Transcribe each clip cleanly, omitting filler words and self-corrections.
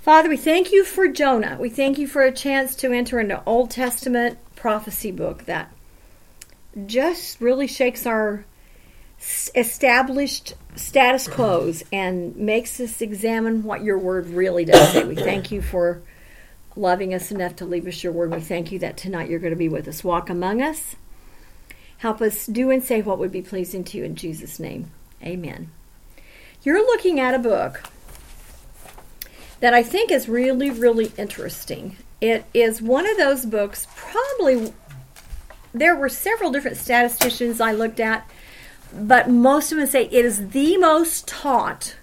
Father, we thank you for Jonah. We thank you for a chance to enter into Old Testament prophecy book that just really shakes our established status quos and makes us examine what your word really does say. We thank you for loving us enough to leave us your word. We thank you that tonight you're going to be with us. Walk among us. Help us do and say what would be pleasing to you in Jesus' name. Amen. You're looking at a book that I think is really, really interesting. It is one of those books, probably, there were several different statisticians I looked at, but most of them say it is the most taught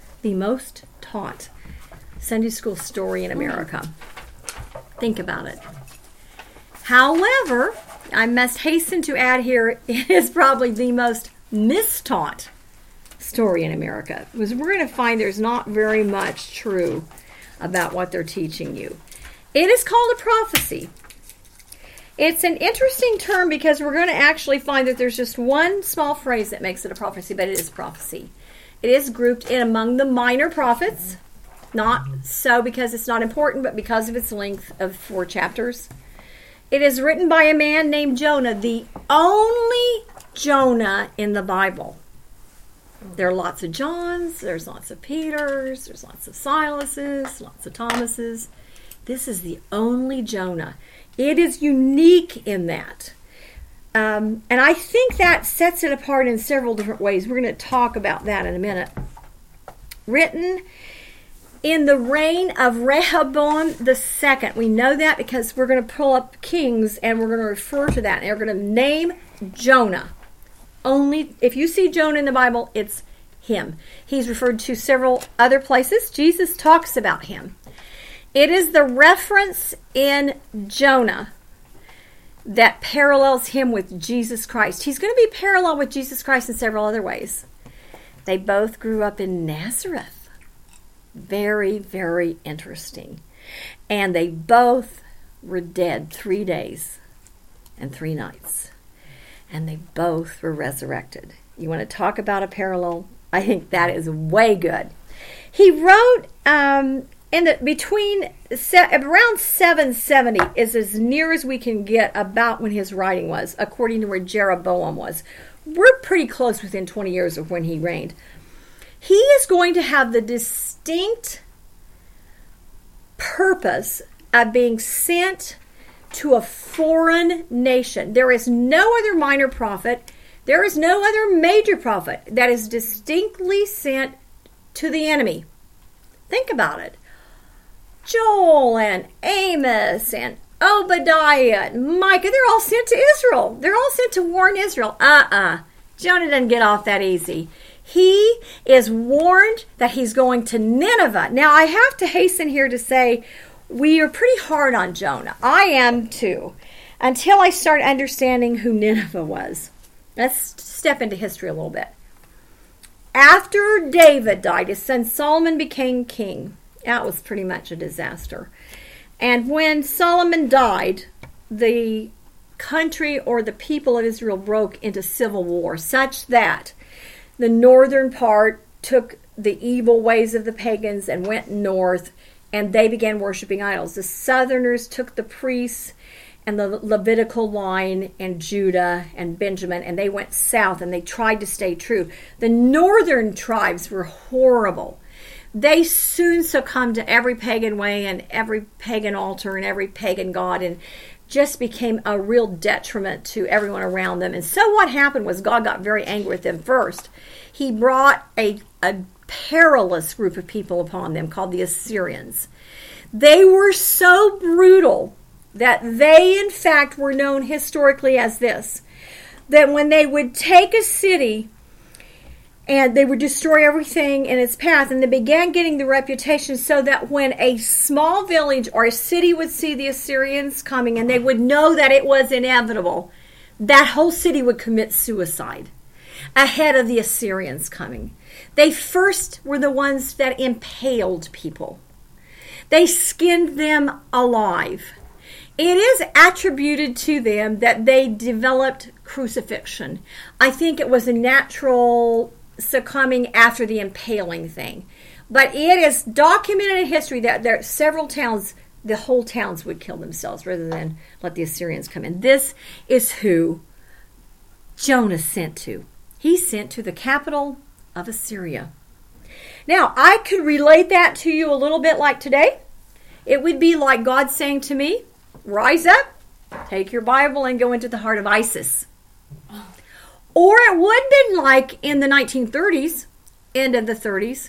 Sunday school story in America. Think about it. However, I must hasten to add here, it is probably the most mistaught story in America, because we're going to find there's not very much true about what they're teaching you. It is called a prophecy. It's an interesting term because we're going to actually find that there's just one small phrase that makes it a prophecy, but it is prophecy. It is grouped in among the minor prophets, not so because it's not important, but because of its length of 4 chapters. It is written by a man named Jonah, the only Jonah in the Bible. There are lots of Johns, there's lots of Peters, there's lots of Silases, lots of Thomases. This is the only Jonah. It is unique in that. And I think that sets it apart in several different ways. We're going to talk about that in a minute. Written in the reign of Rehoboam II. We know that because we're going to pull up Kings and we're going to refer to that. And we're going to name Jonah. Only if you see Jonah in the Bible, it's him. He's referred to several other places. Jesus talks about him. It is the reference in Jonah that parallels him with Jesus Christ. He's going to be parallel with Jesus Christ in several other ways. They both grew up in Nazareth. Very, very interesting. And they both were dead 3 days and 3 nights. And they both were resurrected. You want to talk about a parallel? I think that is way good. He wrote around 770 is as near as we can get about when his writing was, according to where Jeroboam was. We're pretty close within 20 years of when he reigned. He is going to have the distinct purpose of being sent to a foreign nation. There is no other minor prophet. There is no other major prophet that is distinctly sent to the enemy. Think about it. Joel and Amos and Obadiah and Micah, they're all sent to Israel. They're all sent to warn Israel. Jonah doesn't get off that easy. He is warned that he's going to Nineveh. Now, I have to hasten here to say, we are pretty hard on Jonah. I am too. Until I start understanding who Nineveh was. Let's step into history a little bit. After David died, his son Solomon became king. That was pretty much a disaster. And when Solomon died, the country or the people of Israel broke into civil war, such that the northern part took the evil ways of the pagans and went north, and they began worshiping idols. The southerners took the priests and the Levitical line and Judah and Benjamin, and they went south, and they tried to stay true. The northern tribes were horrible. They soon succumbed to every pagan way and every pagan altar and every pagan god, and just became a real detriment to everyone around them. And so what happened was God got very angry with them first. He brought a perilous group of people upon them called the Assyrians. They were so brutal that they, in fact, were known historically as this, that when they would take a city and they would destroy everything in its path, and they began getting the reputation so that when a small village or a city would see the Assyrians coming and they would know that it was inevitable, that whole city would commit suicide ahead of the Assyrians coming. They first were the ones that impaled people. They skinned them alive. It is attributed to them that they developed crucifixion. I think it was a natural succumbing after the impaling thing. But it is documented in history that there are several towns, the whole towns would kill themselves rather than let the Assyrians come in. This is who Jonah sent to. He sent to the capital of Assyria. Now, I could relate that to you a little bit like today. It would be like God saying to me, rise up, take your Bible, and go into the heart of ISIS. Or it would have been like in the 1930s, end of the 30s,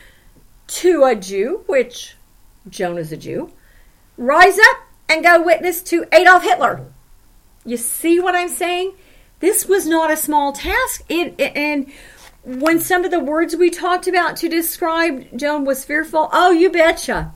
to a Jew, which Jonah's a Jew, rise up and go witness to Adolf Hitler. You see what I'm saying? This was not a small task. And when some of the words we talked about to describe Jonah was fearful, oh, you betcha.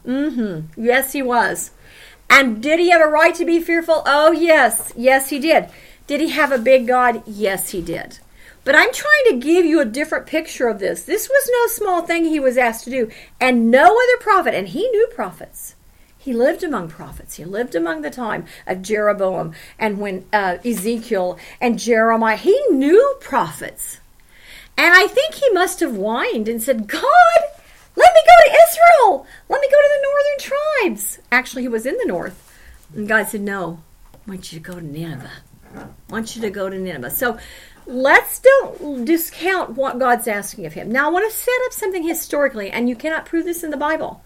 Yes, he was. And did he have a right to be fearful? Oh, yes. Yes, he did. Did he have a big God? Yes, he did. But I'm trying to give you a different picture of this. This was no small thing he was asked to do. And no other prophet, and he knew prophets. He lived among prophets. He lived among the time of Jeroboam and when Ezekiel and Jeremiah. He knew prophets. And I think he must have whined and said, God, let me go to Israel. Let me go to the northern tribes. Actually, he was in the north. And God said, no, I want you to go to Nineveh. I want you to go to Nineveh. So let's don't discount what God's asking of him. Now, I want to set up something historically, and you cannot prove this in the Bible.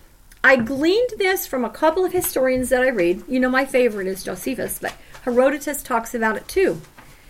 I gleaned this from a couple of historians that I read. You know, my favorite is Josephus, but Herodotus talks about it too.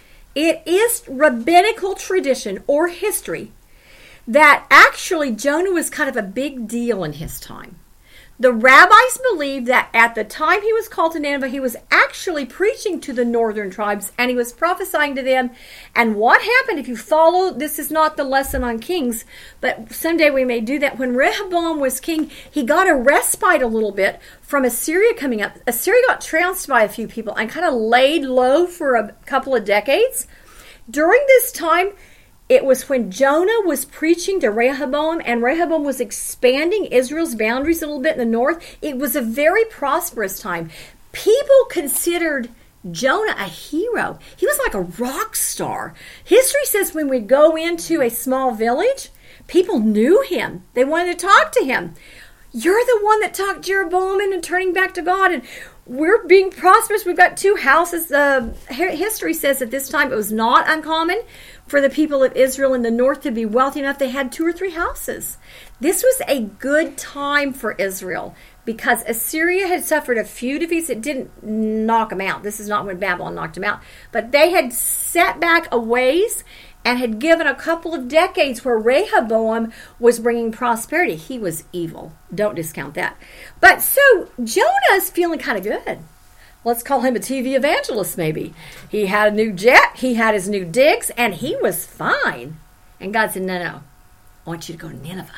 It is rabbinical tradition or history that actually Jonah was kind of a big deal in his time. The rabbis believed that at the time he was called to Nineveh, he was actually preaching to the northern tribes, and he was prophesying to them. And what happened, if you follow, this is not the lesson on kings, but someday we may do that. When Rehoboam was king, he got a respite a little bit from Assyria coming up. Assyria got trounced by a few people and kind of laid low for a couple of decades. During this time, it was when Jonah was preaching to Rehoboam, and Rehoboam was expanding Israel's boundaries a little bit in the north. It was a very prosperous time. People considered Jonah a hero. He was like a rock star. History says when we go into a small village, people knew him. They wanted to talk to him. You're the one that talked Jeroboam into turning back to God, and we're being prosperous. We've got 2 houses. History says at this time it was not uncommon for the people of Israel in the north to be wealthy enough. They had 2 or 3 houses. This was a good time for Israel because Assyria had suffered a few defeats. It didn't knock them out. This is not when Babylon knocked them out. But they had set back a ways and had given a couple of decades where Rehoboam was bringing prosperity. He was evil. Don't discount that. But so Jonah's feeling kind of good. Let's call him a TV evangelist, maybe. He had a new jet, he had his new digs, and he was fine. And God said, no, I want you to go to Nineveh.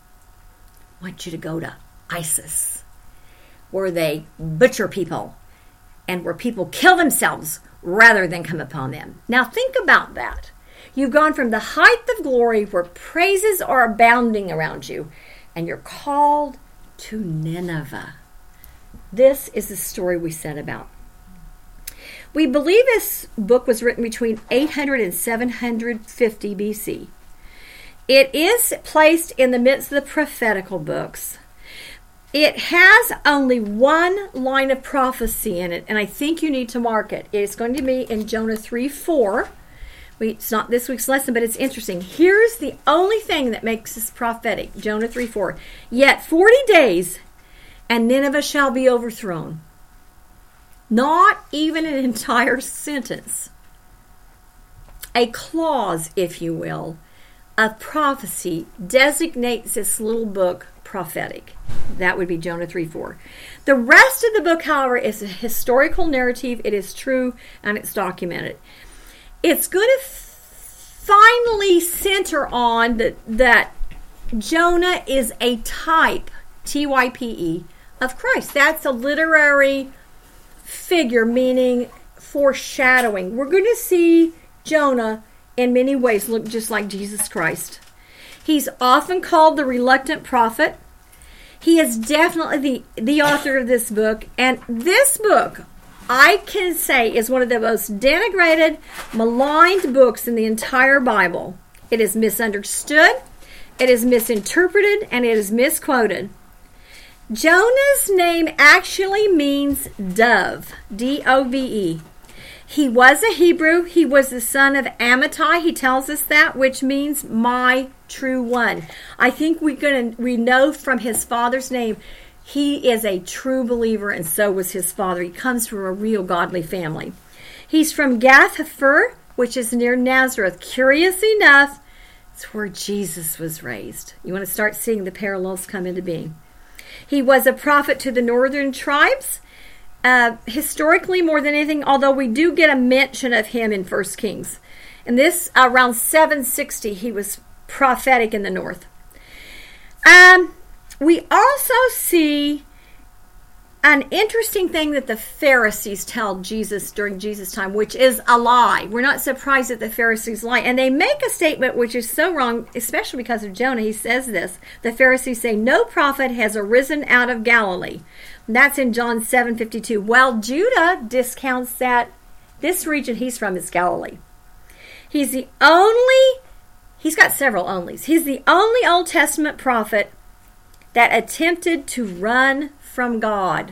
I want you to go to ISIS, where they butcher people and where people kill themselves rather than come upon them. Now think about that. You've gone from the height of glory where praises are abounding around you, and you're called to Nineveh. This is the story we said about. We believe this book was written between 800 and 750 BC. It is placed in the midst of the prophetical books. It has only one line of prophecy in it, and I think you need to mark it. It's going to be in Jonah 3:4. It's not this week's lesson, but it's interesting. Here's the only thing that makes this prophetic. Jonah 3:4. Yet 40 days and Nineveh shall be overthrown. Not even an entire sentence. A clause, if you will, of prophecy designates this little book prophetic. That would be Jonah 3:4. The rest of the book, however, is a historical narrative. It is true and it's documented. It's going to finally center on that Jonah is a type, T-Y-P-E, of Christ. That's a literary figure, meaning foreshadowing. We're going to see Jonah in many ways look just like Jesus Christ. He's often called the reluctant prophet. He is definitely the author of this book. And this book, I can say, is one of the most denigrated, maligned books in the entire Bible. It is misunderstood. it is misinterpreted, and it is misquoted. Jonah's name actually means dove, D-O-V-E. He was a Hebrew. He was the son of Amittai. He tells us that, which means my true one. I think we know from his father's name, he is a true believer, and so was his father. He comes from a real godly family. He's from Gath-hepher, which is near Nazareth. Curious enough, it's where Jesus was raised. You want to start seeing the parallels come into being. He was a prophet to the northern tribes, historically more than anything, although we do get a mention of him in 1 Kings. And this, around 760, he was prophetic in the north. We also see an interesting thing that the Pharisees tell Jesus during Jesus' time, which is a lie. We're not surprised that the Pharisees lie. And they make a statement which is so wrong, especially because of Jonah. He says this. The Pharisees say, no prophet has arisen out of Galilee. And that's in John 7:52. Well, Judah discounts that this region he's from is Galilee. He's got several onlys. He's the only Old Testament prophet that attempted to run from God.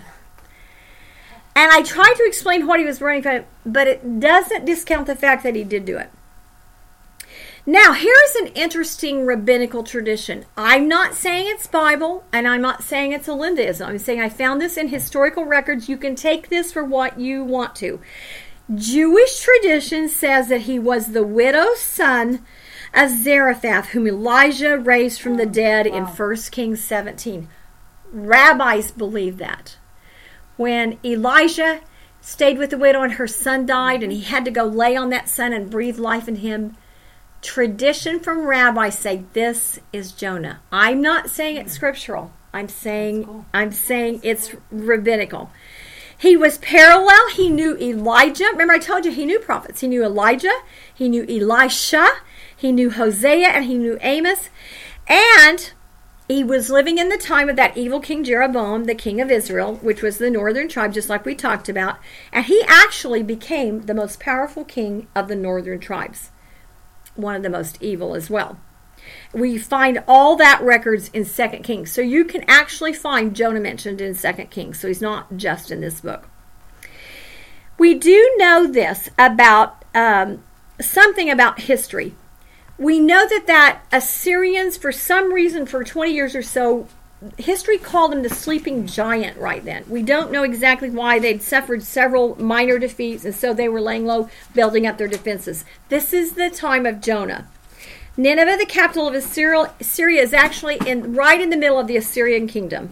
And I tried to explain what he was running from, but it doesn't discount the fact that he did do it. Now, here's an interesting rabbinical tradition. I'm not saying it's Bible, and I'm not saying it's a Lindaism. I'm saying I found this in historical records. You can take this for what you want to. Jewish tradition says that he was the widow's son of Zarephath, whom Elijah raised from the dead in 1 Kings 17. Rabbis believe that. When Elijah stayed with the widow and her son died, and he had to go lay on that son and breathe life in him, tradition from rabbis say this is Jonah. I'm not saying it's scriptural. I'm saying it's rabbinical. He was parallel. He knew Elijah. Remember, I told you he knew prophets. He knew Elijah. He knew Elisha. He knew Hosea, and he knew Amos. And he was living in the time of that evil King Jeroboam, the king of Israel, which was the northern tribe, just like we talked about. And he actually became the most powerful king of the northern tribes. One of the most evil as well. We find all that records in 2 Kings. So you can actually find Jonah mentioned in 2 Kings. So he's not just in this book. We do know this about something about history. We know that Assyrians, for some reason, for 20 years or so, history called them the sleeping giant right then. We don't know exactly why. They'd suffered several minor defeats, and so they were laying low, building up their defenses. This is the time of Jonah. Nineveh, the capital of Assyria, is actually right in the middle of the Assyrian kingdom.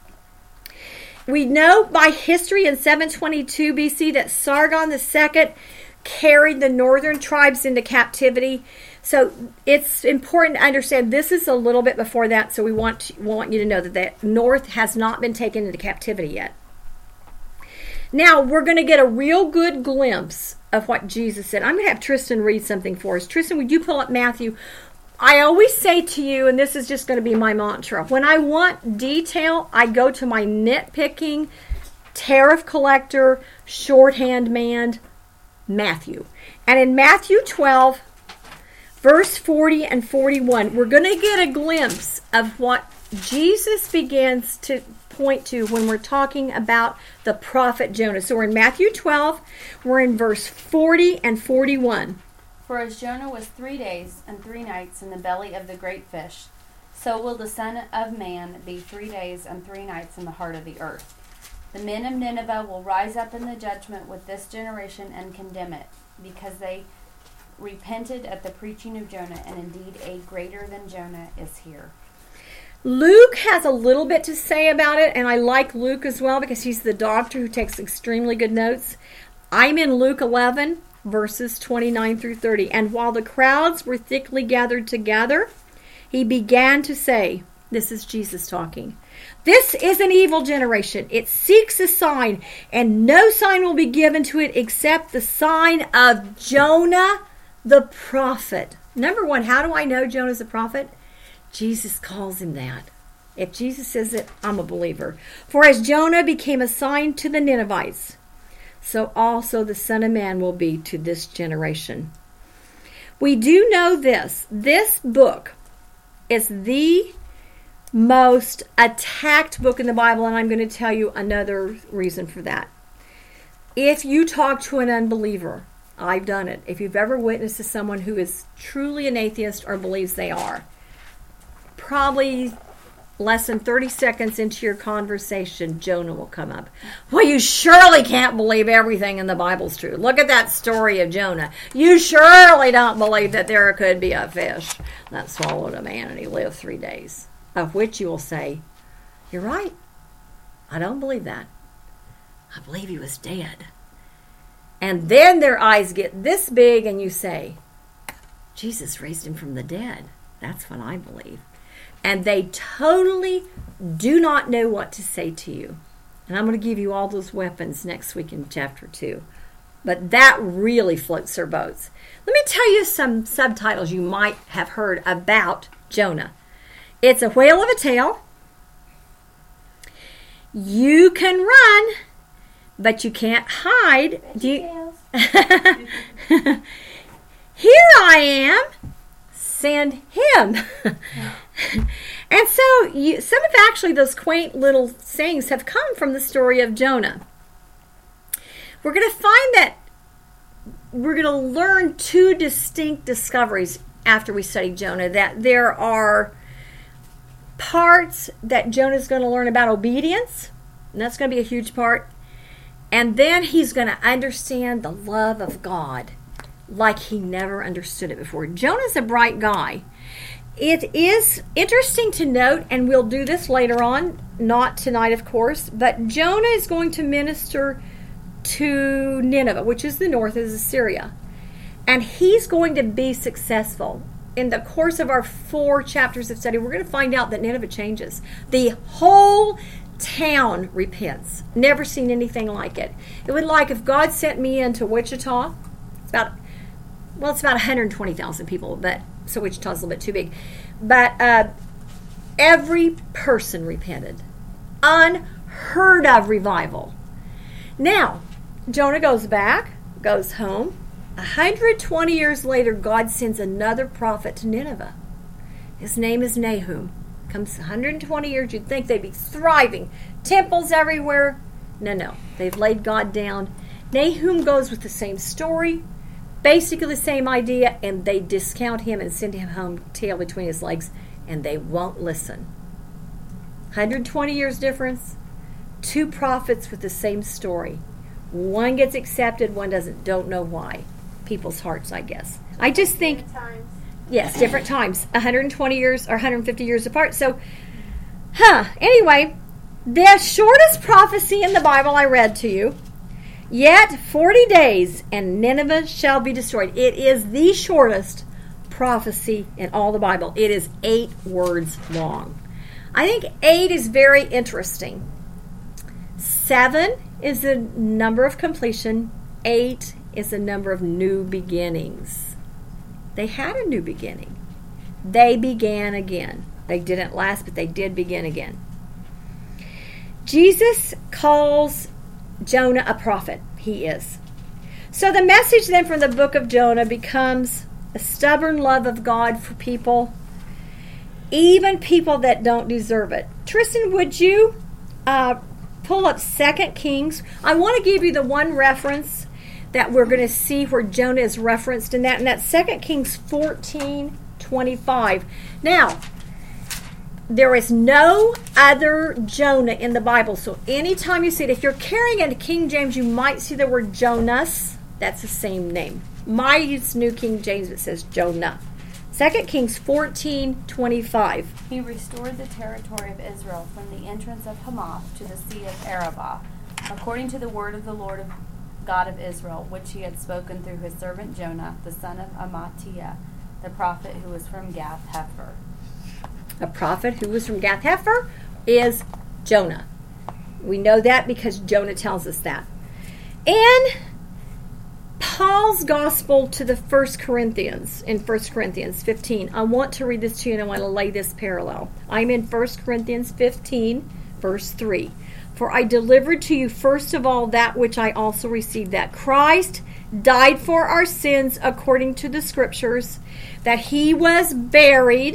We know by history in 722 BC that Sargon II carried the northern tribes into captivity. So it's important to understand this is a little bit before that, so we want you to know that the north has not been taken into captivity yet. Now, we're going to get a real good glimpse of what Jesus said. I'm going to have Tristan read something for us. Tristan, would you pull up Matthew? I always say to you, and this is just going to be my mantra, when I want detail, I go to my nitpicking, tariff collector, shorthand man, Matthew. And in Matthew 12, verse 40 and 41, we're going to get a glimpse of what Jesus begins to point to when we're talking about the prophet Jonah. So we're in Matthew 12, we're in verse 40 and 41. For as Jonah was 3 days and 3 nights in the belly of the great fish, so will the Son of Man be 3 days and 3 nights in the heart of the earth. The men of Nineveh will rise up in the judgment with this generation and condemn it, because they repented at the preaching of Jonah, and indeed a greater than Jonah is here. Luke has a little bit to say about it, and I like Luke as well because he's the doctor who takes extremely good notes. I'm in Luke 11, verses 29 through 30. And while the crowds were thickly gathered together, he began to say, this is Jesus talking, this is an evil generation. It seeks a sign, and no sign will be given to it except the sign of Jonah the prophet. Number one, how do I know Jonah's a prophet? Jesus calls him that. If Jesus says it, I'm a believer. For as Jonah became a sign to the Ninevites, so also the Son of Man will be to this generation. We do know this. This book is the most attacked book in the Bible, and I'm going to tell you another reason for that. If you talk to an unbeliever, I've done it. If you've ever witnessed to someone who is truly an atheist or believes they are, probably less than 30 seconds into your conversation, Jonah will come up. Well, you surely can't believe everything in the Bible's true. Look at that story of Jonah. You surely don't believe that there could be a fish that swallowed a man and he lived 3 days. Of which you will say, you're right. I don't believe that. I believe he was dead. And then their eyes get this big and you say, Jesus raised him from the dead. That's what I believe. And they totally do not know what to say to you. And I'm going to give you all those weapons next week in chapter 2. But that really floats their boats. Let me tell you some subtitles you might have heard about Jonah. It's a whale of a tale. You can run, but you can't hide. Here I am. Send him. And so some of actually those quaint little sayings have come from the story of Jonah. We're going to find that we're going to learn two distinct discoveries after we study Jonah, that there are parts that Jonah's going to learn about obedience, and that's going to be a huge part. And then he's going to understand the love of God like he never understood it before. Jonah's a bright guy. It is interesting to note, and we'll do this later on, not tonight of course, but Jonah is going to minister to Nineveh, which is the north of Assyria. And he's going to be successful. In the course of our 4 chapters of study, we're going to find out that Nineveh changes. The whole town repents. Never seen anything like it. It would like if God sent me into Wichita. It's about 120,000 people, but so Wichita's a little bit too big. But every person repented. Unheard of revival. Now, Jonah goes back, goes home. 120 years later, God sends another prophet to Nineveh. His name is Nahum. Comes 120 years, you'd think they'd be thriving. Temples everywhere. No. They've laid God down. Nahum goes with the same story, basically the same idea, and they discount him and send him home, tail between his legs, and they won't listen. 120 years difference. 2 prophets with the same story. One gets accepted, one doesn't. Don't know why. People's hearts, I guess. I just think, yes, different times. 120 years or 150 years apart. So, anyway, the shortest prophecy in the Bible I read to you. Yet 40 days and Nineveh shall be destroyed. It is the shortest prophecy in all the Bible. It is 8 words long. I think 8 is very interesting. 7 is the number of completion. 8 is the number of new beginnings. They had a new beginning. They began again. They didn't last, but they did begin again. Jesus calls Jonah a prophet. He is. So the message then from the book of Jonah becomes a stubborn love of God for people, even people that don't deserve it. Tristan, would you pull up 2 Kings? I want to give you the one reference that we're going to see where Jonah is referenced in that, and that's 2 Kings 14:25. Now, there is no other Jonah in the Bible. So anytime you see it, if you're carrying a King James, you might see the word Jonas. That's the same name. My New King James, it says Jonah. 2 Kings 14:25. He restored the territory of Israel from the entrance of Hamath to the sea of Arabah, according to the word of the Lord God of Israel, which he had spoken through his servant Jonah, the son of Amittai, the prophet who was from Gath-hepher. A prophet who was from Gath-hepher is Jonah. We know that because Jonah tells us that. And Paul's gospel to the 1 Corinthians, in 1 Corinthians 15. I want to read this to you and I want to lay this parallel. I'm in 1 Corinthians 15, verse 3. For I delivered to you first of all that which I also received, that Christ died for our sins according to the Scriptures, that he was buried,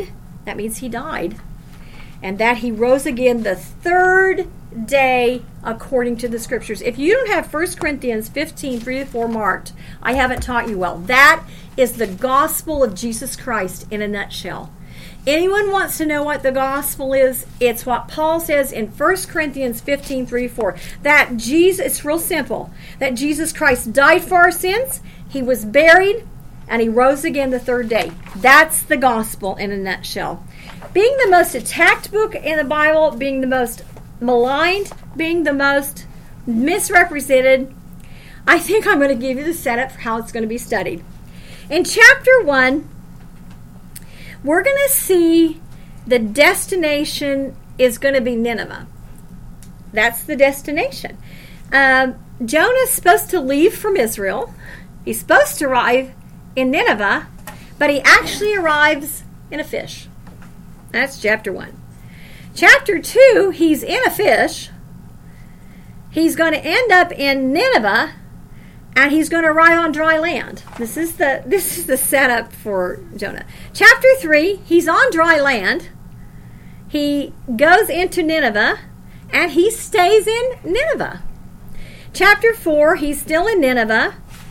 That means he died. And that he rose again the third day according to the scriptures. If you don't have 1 Corinthians 15, 3-4 marked, I haven't taught you well. That is the gospel of Jesus Christ in a nutshell. Anyone wants to know what the gospel is, it's what Paul says in 1 Corinthians 15, 3-4. That Jesus, it's real simple, that Jesus Christ died for our sins, he was buried, and he rose again the third day. That's the gospel in a nutshell. Being the most attacked book in the Bible, being the most maligned, being the most misrepresented, I think I'm going to give you the setup for how it's going to be studied. In chapter 1, we're going to see the destination is going to be Nineveh. That's the destination. Jonah's supposed to leave from Israel. He's supposed to arrive in Nineveh, but he actually arrives in a fish. That's chapter 1. Chapter 2, he's in a fish. He's going to end up in Nineveh, and he's going to arrive on dry land. This is the setup for Jonah. Chapter 3, he's on dry land. He goes into Nineveh, and he stays in Nineveh. Chapter 4, he's still in Nineveh.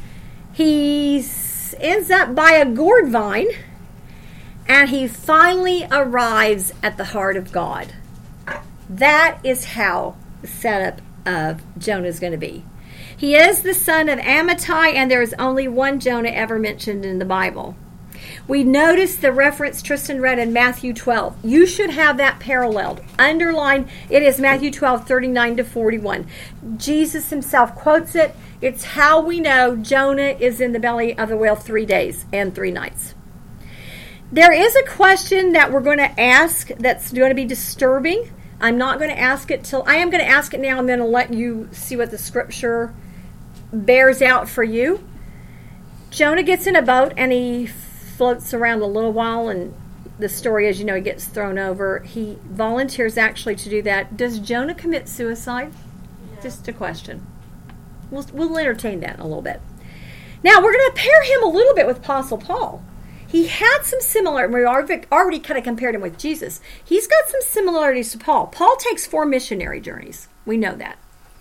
He ends up by a gourd vine, and he finally arrives at the heart of God. That is how the setup of Jonah is going to be. He is the son of Amittai, and there is only one Jonah ever mentioned in the Bible. We notice the reference Tristan read in Matthew 12. You should have that paralleled. Underlined, it is Matthew 12, 39-41. Jesus himself quotes it. It's how we know Jonah is in the belly of the whale 3 days and 3 nights. There is a question that we're going to ask that's going to be disturbing. I'm not going to ask it till... I am going to ask it now and then I'll let you see what the scripture bears out for you. Jonah gets in a boat and he floats around a little while, and the story, as you know, he gets thrown over. He volunteers actually to do that. Does Jonah commit suicide? No. Just a question. We'll entertain that in a little bit. Now, we're going to pair him a little bit with Apostle Paul. He had some similar, we already kind of compared him with Jesus. He's got some similarities to Paul. Paul takes 4 missionary journeys. We know that.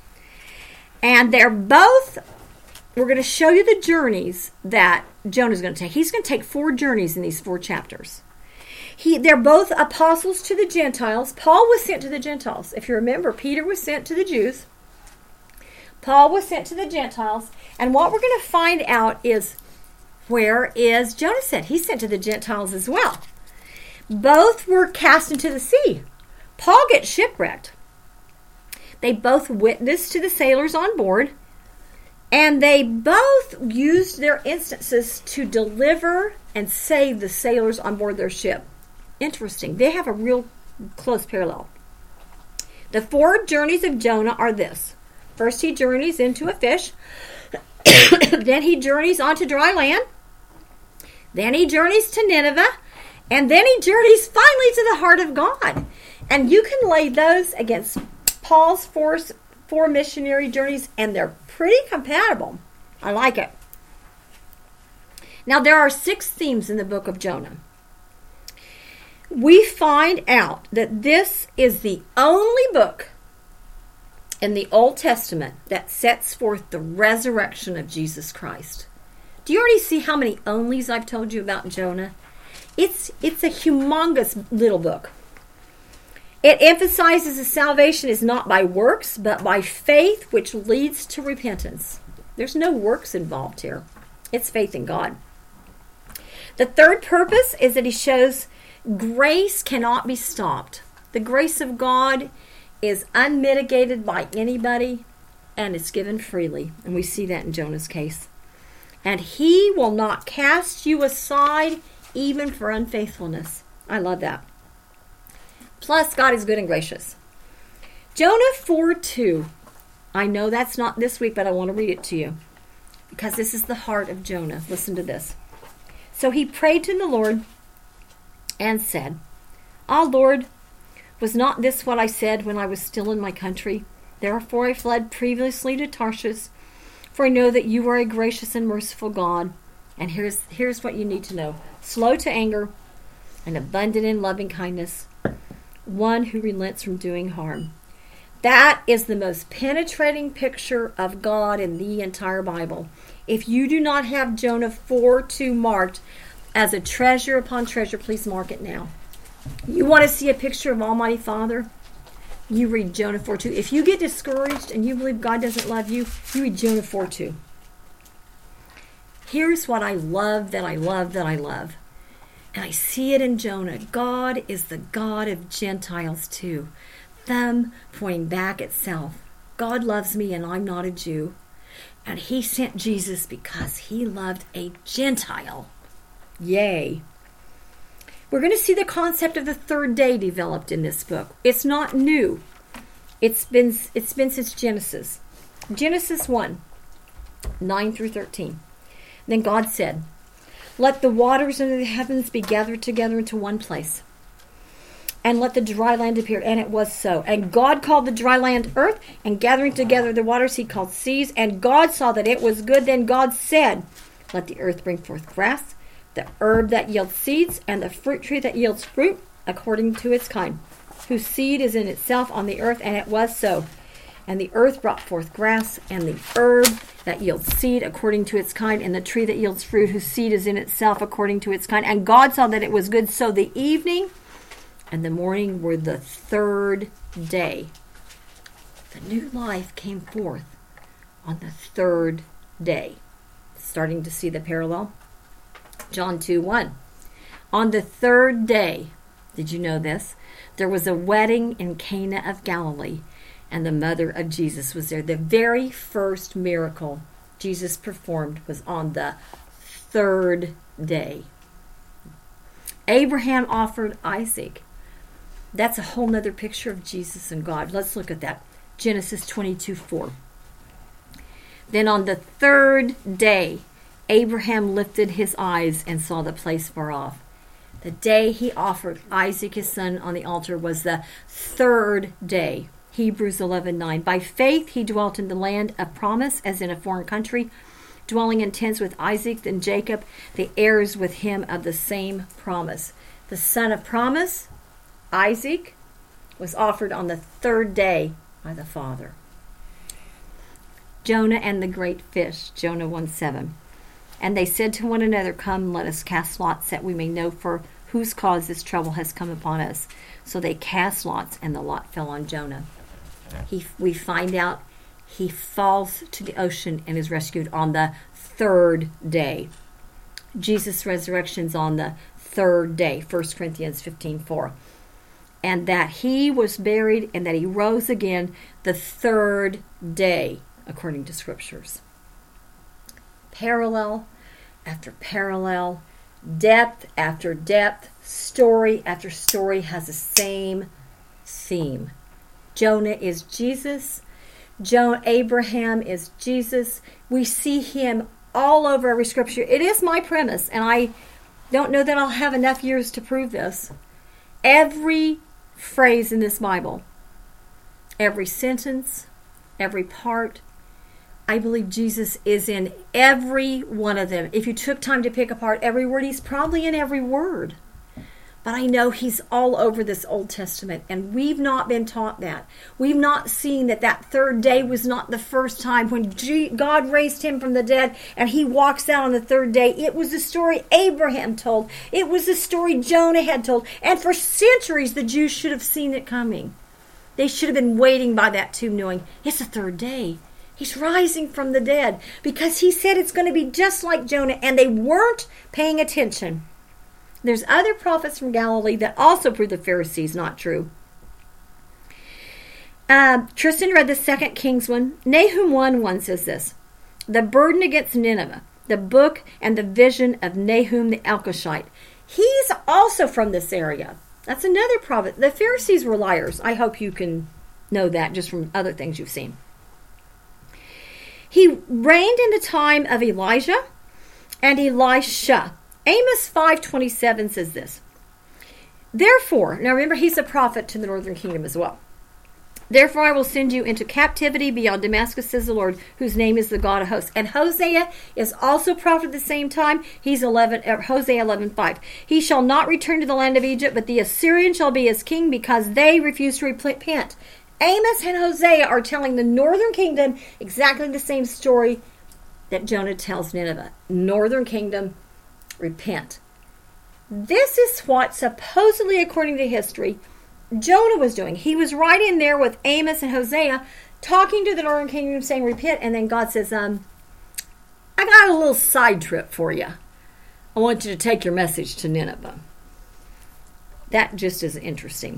And they're both, we're going to show you the journeys that Jonah's going to take. He's going to take 4 journeys in these 4 chapters. They're both apostles to the Gentiles. Paul was sent to the Gentiles. If you remember, Peter was sent to the Jews. Paul was sent to the Gentiles. And what we're going to find out is, where is Jonah sent? He's sent to the Gentiles as well. Both were cast into the sea. Paul gets shipwrecked. They both witnessed to the sailors on board, and they both used their instances to deliver and save the sailors on board their ship. Interesting. They have a real close parallel. The 4 journeys of Jonah are this. First, he journeys into a fish. Then he journeys onto dry land. Then he journeys to Nineveh. And then he journeys finally to the heart of God. And you can lay those against Paul's 4 missionary journeys, and they're pretty compatible. I like it. Now, there are 6 themes in the book of Jonah. We find out that this is the only book in the Old Testament that sets forth the resurrection of Jesus Christ. Do you already see how many onlys I've told you about Jonah? It's a humongous little book. It emphasizes that salvation is not by works, but by faith, which leads to repentance. There's no works involved here. It's faith in God. The third purpose is that he shows grace cannot be stopped. The grace of God is unmitigated by anybody, and it's given freely. And we see that in Jonah's case. And he will not cast you aside even for unfaithfulness. I love that. Plus, God is good and gracious. Jonah 4:2. I know that's not this week, but I want to read it to you, because this is the heart of Jonah. Listen to this. So he prayed to the Lord and said, "Ah, Lord, was not this what I said when I was still in my country? Therefore I fled previously to Tarshish, for I know that you are a gracious and merciful God." And here's what you need to know. Slow to anger, and abundant in loving kindness, one who relents from doing harm. That is the most penetrating picture of God in the entire Bible. If you do not have Jonah 4:2 marked as a treasure upon treasure, please mark it now. You want to see a picture of Almighty Father? You read Jonah 4:2. If you get discouraged and you believe God doesn't love you, you read Jonah 4:2. Here's what I love that I love that I love. And I see it in Jonah. God is the God of Gentiles too. Them pointing back at self. God loves me and I'm not a Jew. And he sent Jesus because he loved a Gentile. Yay. We're going to see the concept of the third day developed in this book. It's not new. It's been since Genesis. Genesis 1, 9 through 13. Then God said, "Let the waters under the heavens be gathered together into one place, and let the dry land appear." And it was so. And God called the dry land earth, and gathering together the waters he called seas. And God saw that it was good. Then God said, "Let the earth bring forth grass, the herb that yields seeds, and the fruit tree that yields fruit according to its kind, whose seed is in itself on the earth." And it was so. And the earth brought forth grass, and the herb that yields seed according to its kind, and the tree that yields fruit, whose seed is in itself according to its kind. And God saw that it was good. So the evening and the morning were the third day. The new life came forth on the third day. Starting to see the parallel. John 2:1. On the third day, did you know this? There was a wedding in Cana of Galilee, and the mother of Jesus was there. The very first miracle Jesus performed was on the third day. Abraham offered Isaac. That's a whole nother picture of Jesus and God. Let's look at that. Genesis 22:4. Then on the third day, Abraham lifted his eyes and saw the place far off. The day he offered Isaac his son on the altar was the third day. Hebrews 11:9. By faith he dwelt in the land of promise as in a foreign country, dwelling in tents with Isaac and Jacob, the heirs with him of the same promise. The son of promise, Isaac, was offered on the third day by the Father. Jonah and the great fish, Jonah 1:7. And they said to one another, "Come, let us cast lots, that we may know for whose cause this trouble has come upon us." So they cast lots, and the lot fell on Jonah. We find out he falls to the ocean and is rescued on the third day. Jesus' resurrection's on the third day, 1 Corinthians 15:4. And that he was buried and that he rose again the third day, according to scriptures. Parallel after parallel, depth after depth, story after story has the same theme. Jonah is Jesus. Abraham is Jesus. We see him all over every scripture. It is my premise, and I don't know that I'll have enough years to prove this. Every phrase in this Bible, every sentence, every part, I believe Jesus is in every one of them. If you took time to pick apart every word, he's probably in every word. But I know he's all over this Old Testament, and we've not been taught that. We've not seen that third day was not the first time when God raised him from the dead and he walks out on the third day. It was the story Abraham told. It was the story Jonah had told. And for centuries, the Jews should have seen it coming. They should have been waiting by that tomb knowing, it's the third day. He's rising from the dead, because he said it's going to be just like Jonah, and they weren't paying attention. There's other prophets from Galilee that also prove the Pharisees not true. Tristan read the 2 Kings one. Nahum 1:1 says this: "The burden against Nineveh, the book and the vision of Nahum the Elkoshite." He's also from this area. That's another prophet. The Pharisees were liars. I hope you can know that just from other things you've seen. He reigned in the time of Elijah and Elisha. Amos 5:27 says this: "Therefore," now remember he's a prophet to the northern kingdom as well. Therefore I will send you into captivity beyond Damascus, says the Lord, whose name is the God of hosts. And Hosea is also prophet at the same time. He's Hosea 11:5. He shall not return to the land of Egypt, but the Assyrian shall be his king, because they refuse to repent. Amos and Hosea are telling the northern kingdom exactly the same story that Jonah tells Nineveh. Northern kingdom, repent. This is what, supposedly according to history, Jonah was doing. He was right in there with Amos and Hosea, talking to the northern kingdom, saying repent, and then God says, I got a little side trip for you. I want you to take your message to Nineveh. That just is interesting.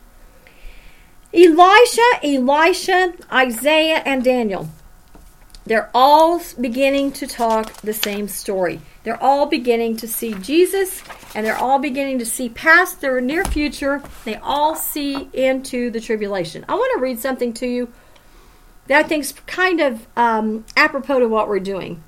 Elisha, Isaiah, and Daniel. They're all beginning to talk the same story. They're all beginning to see Jesus, and they're all beginning to see past their near future. They all see into the tribulation. I want to read something to you that I think is kind of apropos to what we're doing.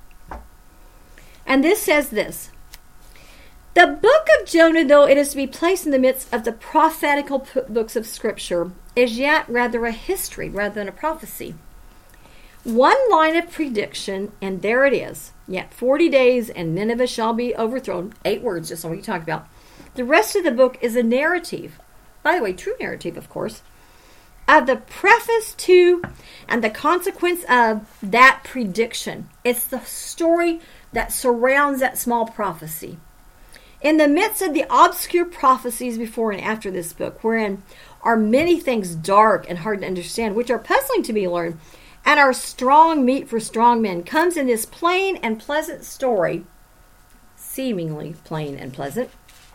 And this says this. The book of Jonah, though it is to be placed in the midst of the prophetical books of Scripture, is yet rather a history rather than a prophecy. One line of prediction, and there it is. Yet 40 days, and Nineveh shall be overthrown. 8 words, just what you talked about. The rest of the book is a narrative. By the way, true narrative, of course. Of the preface to and the consequence of that prediction. It's the story that surrounds that small prophecy. In the midst of the obscure prophecies before and after this book, wherein are many things dark and hard to understand, which are puzzling to be learned, and are strong meat for strong men, comes in this plain and pleasant story, seemingly plain and pleasant,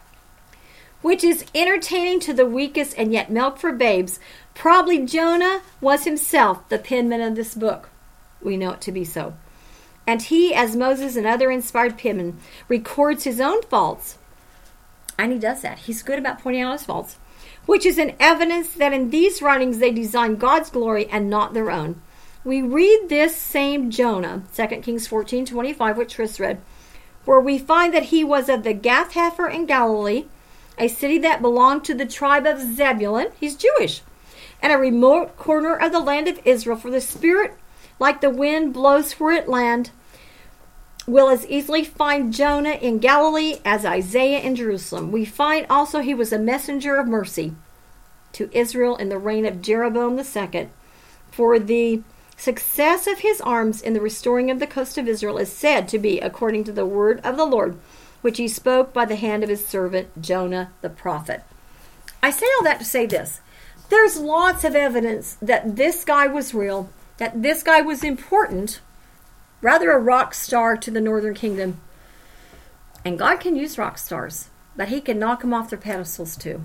which is entertaining to the weakest and yet milk for babes. Probably Jonah was himself the penman of this book. We know it to be so. And he, as Moses and other inspired penmen, records his own faults. And he does that. He's good about pointing out his faults, which is an evidence that in these writings they design God's glory and not their own. We read this same Jonah, 2 Kings 14:25, which Chris read, where we find that he was of the Gath-Hepher in Galilee, a city that belonged to the tribe of Zebulun. He's Jewish. And a remote corner of the land of Israel, for the Spirit, like the wind, blows where it land, will as easily find Jonah in Galilee as Isaiah in Jerusalem. We find also he was a messenger of mercy to Israel in the reign of Jeroboam II, for the success of his arms in the restoring of the coast of Israel is said to be according to the word of the Lord, which he spoke by the hand of his servant Jonah the prophet. I say all that to say this. There's lots of evidence that this guy was real, that this guy was important, rather a rock star to the northern kingdom. And God can use rock stars, but he can knock them off their pedestals too.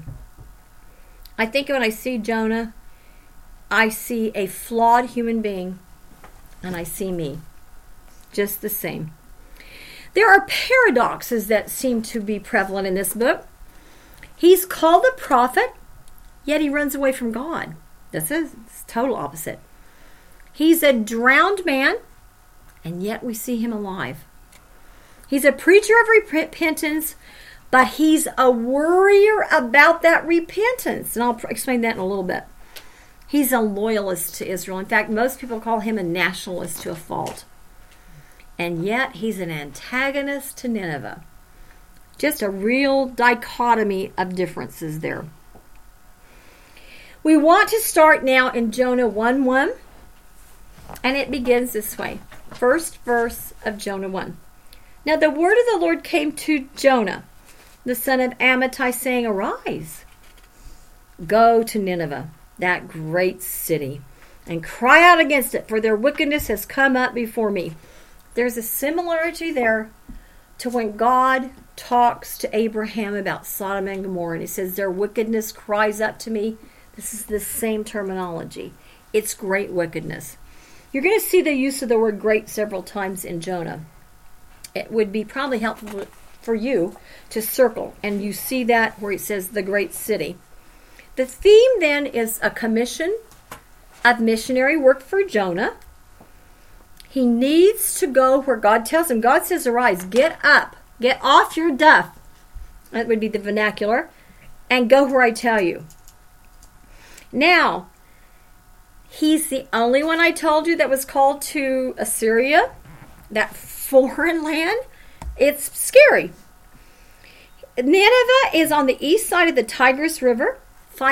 I think when I see Jonah, I see a flawed human being, and I see me, just the same. There are paradoxes that seem to be prevalent in this book. He's called a prophet, yet he runs away from God. This is total opposite. He's a drowned man, and yet we see him alive. He's a preacher of repentance, but he's a worrier about that repentance, and I'll explain that in a little bit. He's a loyalist to Israel. In fact, most people call him a nationalist to a fault. And yet, he's an antagonist to Nineveh. Just a real dichotomy of differences there. We want to start now in Jonah 1:1. And it begins this way. First verse of Jonah 1. Now the word of the Lord came to Jonah, the son of Amittai, saying, Arise, go to Nineveh, that great city, and cry out against it, for their wickedness has come up before me. There's a similarity there to when God talks to Abraham about Sodom and Gomorrah, and he says, their wickedness cries up to me. This is the same terminology. It's great wickedness. You're going to see the use of the word great several times in Jonah. It would be probably helpful for you to circle, and you see that where it says the great city. The theme then is a commission of missionary work for Jonah. He needs to go where God tells him. God says, arise, get up, get off your duff. That would be the vernacular. And go where I tell you. Now, He's the only one I told you that was called to Assyria, that foreign land. It's scary. Nineveh is on the east side of the Tigris River,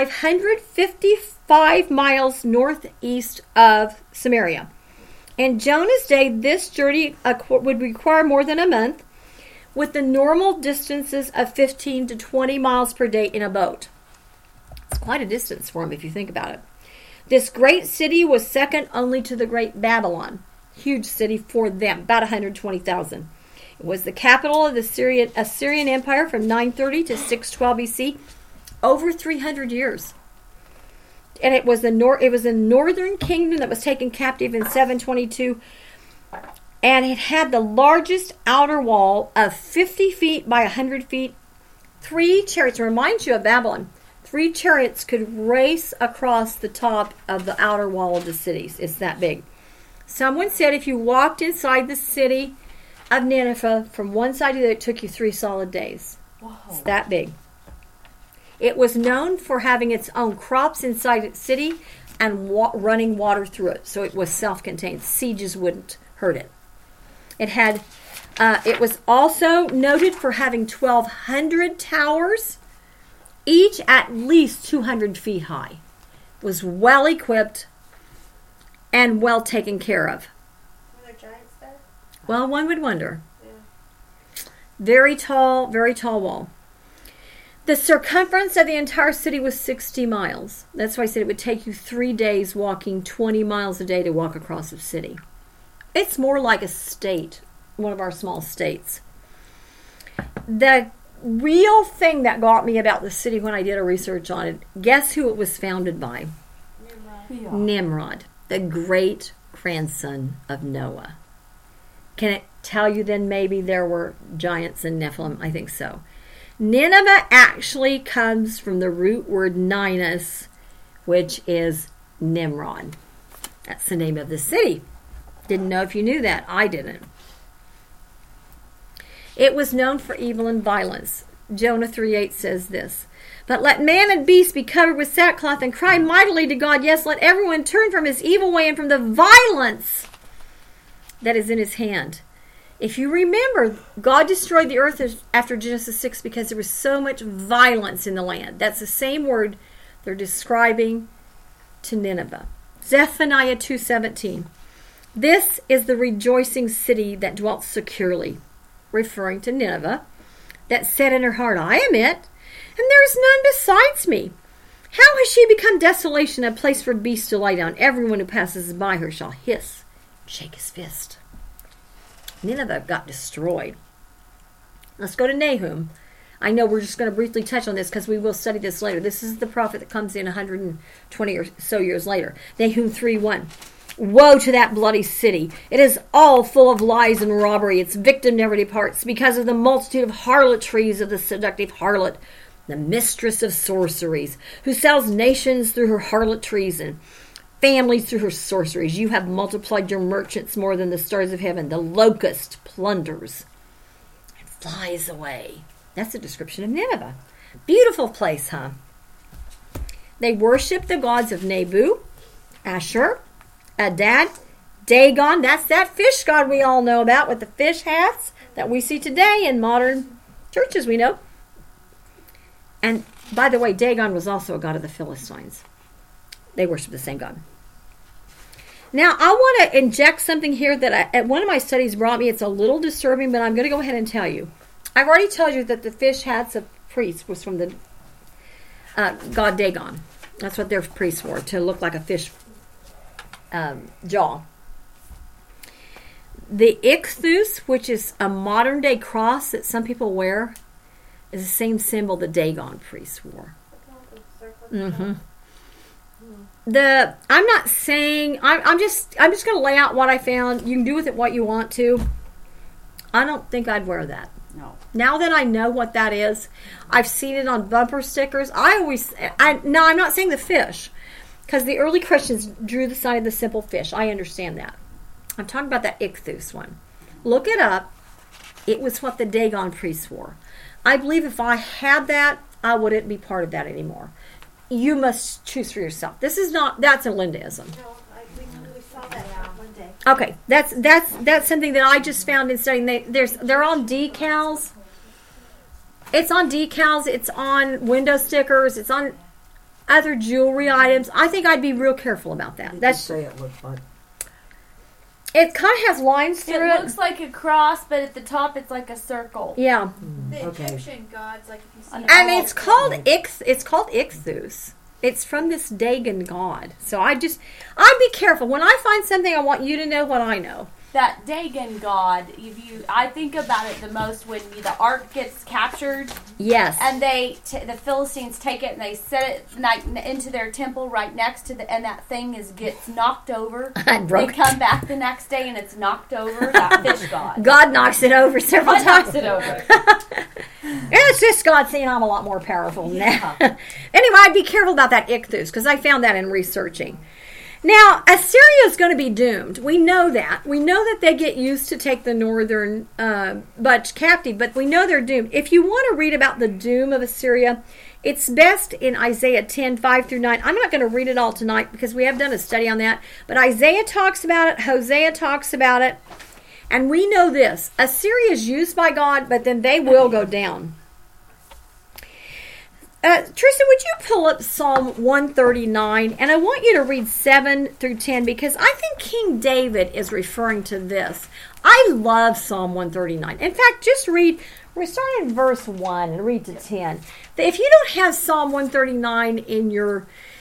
555 miles northeast of Samaria. In Jonah's day, this journey would require more than a month, with the normal distances of 15 to 20 miles per day in a boat. It's quite a distance for him if you think about it. This great city was second only to the great Babylon. Huge city for them, about 120,000. It was the capital of the Assyrian Empire from 930 to 612 BC, over 300 years. And it was a northern kingdom that was taken captive in 722. And it had the largest outer wall of 50 feet by 100 feet. 3 chariots, reminds you of Babylon. 3 chariots could race across the top of the outer wall of the cities. It's that big. Someone said if you walked inside the city of Nineveh from one side to the other, it took you 3 solid days. Whoa. It's that big. It was known for having its own crops inside its city and running water through it. So it was self-contained. Sieges wouldn't hurt it. It was also noted for having 1,200 towers, each at least 200 feet high. It was well equipped and well taken care of. Were there giants there? Well, one would wonder. Yeah. Very tall wall. The circumference of the entire city was 60 miles. That's why I said it would take you 3 days walking 20 miles a day to walk across the city. It's more like a state, one of our small states. The real thing that got me about the city when I did a research on it, guess who it was founded by? Nimrod. Nimrod, the great grandson of Noah. Can it tell you then maybe there were giants in Nephilim? I think so. Nineveh actually comes from the root word Ninus, which is Nimrod. That's the name of the city. Didn't know if you knew that. I didn't. It was known for evil and violence. Jonah 3:8 says this. But let man and beast be covered with sackcloth and cry mightily to God. Yes, let everyone turn from his evil way and from the violence that is in his hand. If you remember, God destroyed the earth after Genesis 6 because there was so much violence in the land. That's the same word they're describing to Nineveh. Zephaniah 2:17. This is the rejoicing city that dwelt securely, referring to Nineveh, that said in her heart, I am it, and there is none besides me. How has she become desolation, a place for beasts to lie down? Everyone who passes by her shall hiss, shake his fist. Nineveh got destroyed. Let's go to Nahum. I know we're just going to briefly touch on this because we will study this later. This is the prophet that comes in 120 or so years later. Nahum 3:1. Woe to that bloody city. It is all full of lies and robbery. Its victim never departs because of the multitude of harlotries of the seductive harlot, the mistress of sorceries, who sells nations through her harlotries and families through her sorceries. You have multiplied your merchants more than the stars of heaven. The locust plunders and flies away. That's a description of Nineveh. Beautiful place, huh? They worship the gods of Nabu, Ashur, Adad, Dagon. That's that fish god we all know about with the fish hats that we see today in modern churches, we know. And by the way, Dagon was also a god of the Philistines. They worship the same God. Now, I want to inject something here that one of my studies brought me. It's a little disturbing, but I'm going to go ahead and tell you. I've already told you that the fish hats of priests was from the god Dagon. That's what their priests wore, to look like a fish jaw. The ichthus, which is a modern-day cross that some people wear, is the same symbol the Dagon priests wore. Mm-hmm. I'm not saying I'm just going to lay out what I found. You can do with it what you want to. I don't think I'd wear that. No. Now that I know what that is, I've seen it on bumper stickers. I'm not saying the fish, because the early Christians drew the sign of the simple fish. I understand that. I'm talking about that ichthus one. Look it up. It was what the Dagon priests wore. I believe if I had that, I wouldn't be part of that anymore. you must choose for yourself. This is not, that's a Lindaism. No, we saw that one day. Okay, that's something that I just found in studying. They're on decals. It's on decals. It's on window stickers. It's on other jewelry items. I think I'd be real careful about that. That's say it looked like. It kind of has lines through It looks like a cross, but at the top it's like a circle. Yeah, The Okay. Egyptian gods, like if you see and it's called Ichthus. It's from this Dagon god. So I'd be careful when I find something. I want you to know what I know. That Dagon god, I think about it the most when the ark gets captured, Yes, and the Philistines take it and they set it into their temple right next to and that thing gets knocked over. I broke They come back the next day and it's knocked over. That fish god. God knocks it over several God times. knocks it over. It's just God saying I'm a lot more powerful than that. Anyway, I'd be careful about that Ichthus because I found that in researching. Now, Assyria is going to be doomed. We know that. We know that they get used to take the northern bunch captive, but we know they're doomed. If you want to read about the doom of Assyria, it's best in Isaiah 10, 5-9. I'm not going to read it all tonight because we have done a study on that, but Isaiah talks about it, Hosea talks about it, and we know this. Assyria is used by God, but then they will go down. Tristan, would you pull up Psalm 139? And I want you to read 7 through 10 because I think King David is referring to this. I love Psalm 139. In fact, just read, we're starting in verse 1 and read to 10. If you don't have Psalm 139 in your,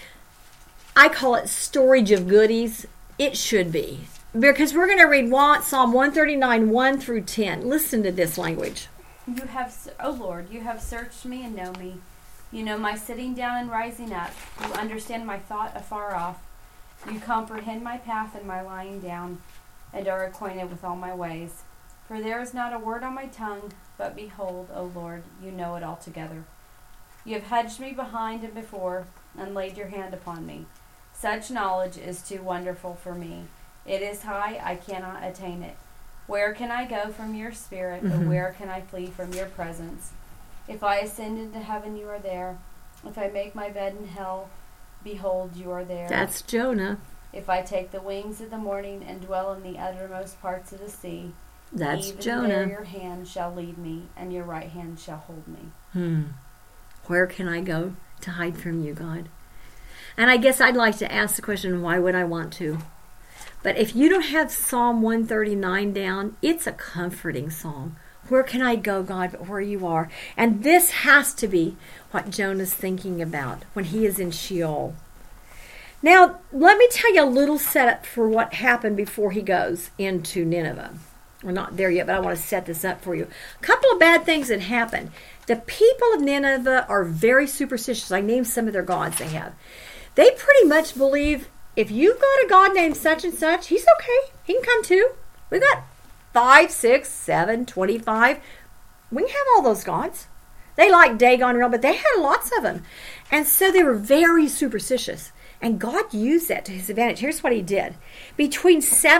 I call it storage of goodies, it should be. Because we're going to read Psalm 139, 1 through 10. Listen to this language. O Lord, you have searched me and know me. You know my sitting down and rising up. You understand my thought afar off. You comprehend my path and my lying down, and are acquainted with all my ways. For there is not a word on my tongue, but behold, O Lord, you know it altogether. You have hedged me behind and before, and laid your hand upon me. Such knowledge is too wonderful for me. It is high, I cannot attain it. Where can I go from your spirit, or where can I flee from your presence? If I ascend into heaven, you are there. If I make my bed in hell, behold, you are there. That's Jonah. If I take the wings of the morning and dwell in the uttermost parts of the sea, That's even Jonah. there your hand shall lead me, and your right hand shall hold me. Where can I go to hide from you, God? And I guess I'd like to ask the question, why would I want to? But if you don't have Psalm 139 down, it's a comforting psalm. Where can I go, God, but where you are? And this has to be what Jonah's thinking about when he is in Sheol. Now, let me tell you a little setup for what happened before he goes into Nineveh. We're not there yet, but I want to set this up for you. A couple of bad things that happened. The people of Nineveh are very superstitious. I named some of their gods they have. They pretty much believe if you've got a god named such and such, he's okay. He can come too. We got 5, 6, 7, 25. We can have all those gods. They like Dagon real, but they had lots of them. And so they were very superstitious. And God used that to his advantage. Here's what he did. Between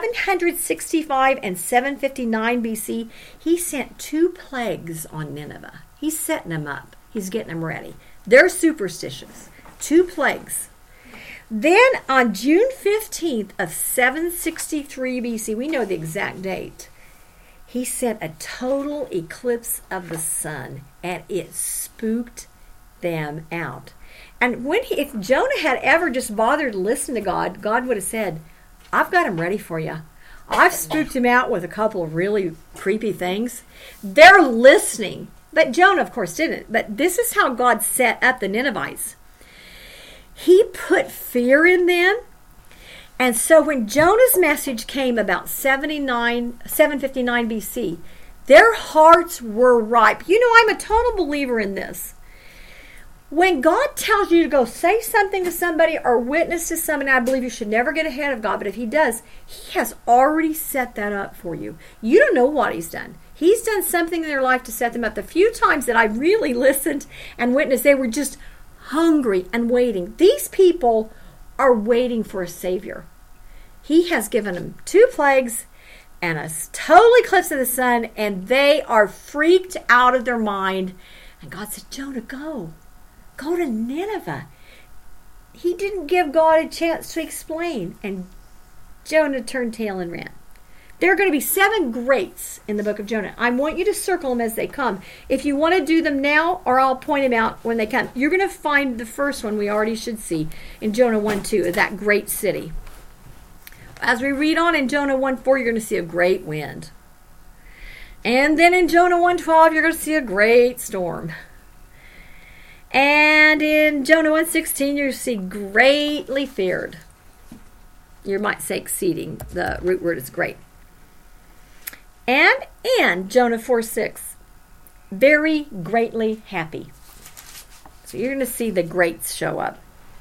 765 and 759 BC, he sent 2 plagues on Nineveh. He's setting them up. He's getting them ready. They're superstitious. 2 plagues. Then on June 15th of 763 BC, we know the exact date, he sent a total eclipse of the sun, and it spooked them out. And if Jonah had ever just bothered to listen to God, God would have said, I've got him ready for you. I've spooked him out with a couple of really creepy things. They're listening. But Jonah, of course, didn't. But this is how God set up the Ninevites. He put fear in them. And so when Jonah's message came about 759 BC, their hearts were ripe. You know, I'm a total believer in this. When God tells you to go say something to somebody or witness to somebody, I believe you should never get ahead of God. But if he does, he has already set that up for you. You don't know what he's done. He's done something in their life to set them up. The few times that I really listened and witnessed, they were just hungry and waiting. These people are waiting for a Savior. He has given them 2 plagues and a total eclipse of the sun, and they are freaked out of their mind. And God said, Jonah, go. Go to Nineveh. He didn't give God a chance to explain. And Jonah turned tail and ran. There are going to be 7 greats in the book of Jonah. I want you to circle them as they come. If you want to do them now, or I'll point them out when they come, you're going to find the first one we already should see in Jonah 1:2, that great city. As we read on in Jonah 1:4, you're going to see a great wind. And then in Jonah 1:12, you're going to see a great storm. And in Jonah 1:16, you're going to see greatly feared. You might say exceeding. The root word is great. And Jonah 4:6, very greatly happy. So you're going to see the greats show up.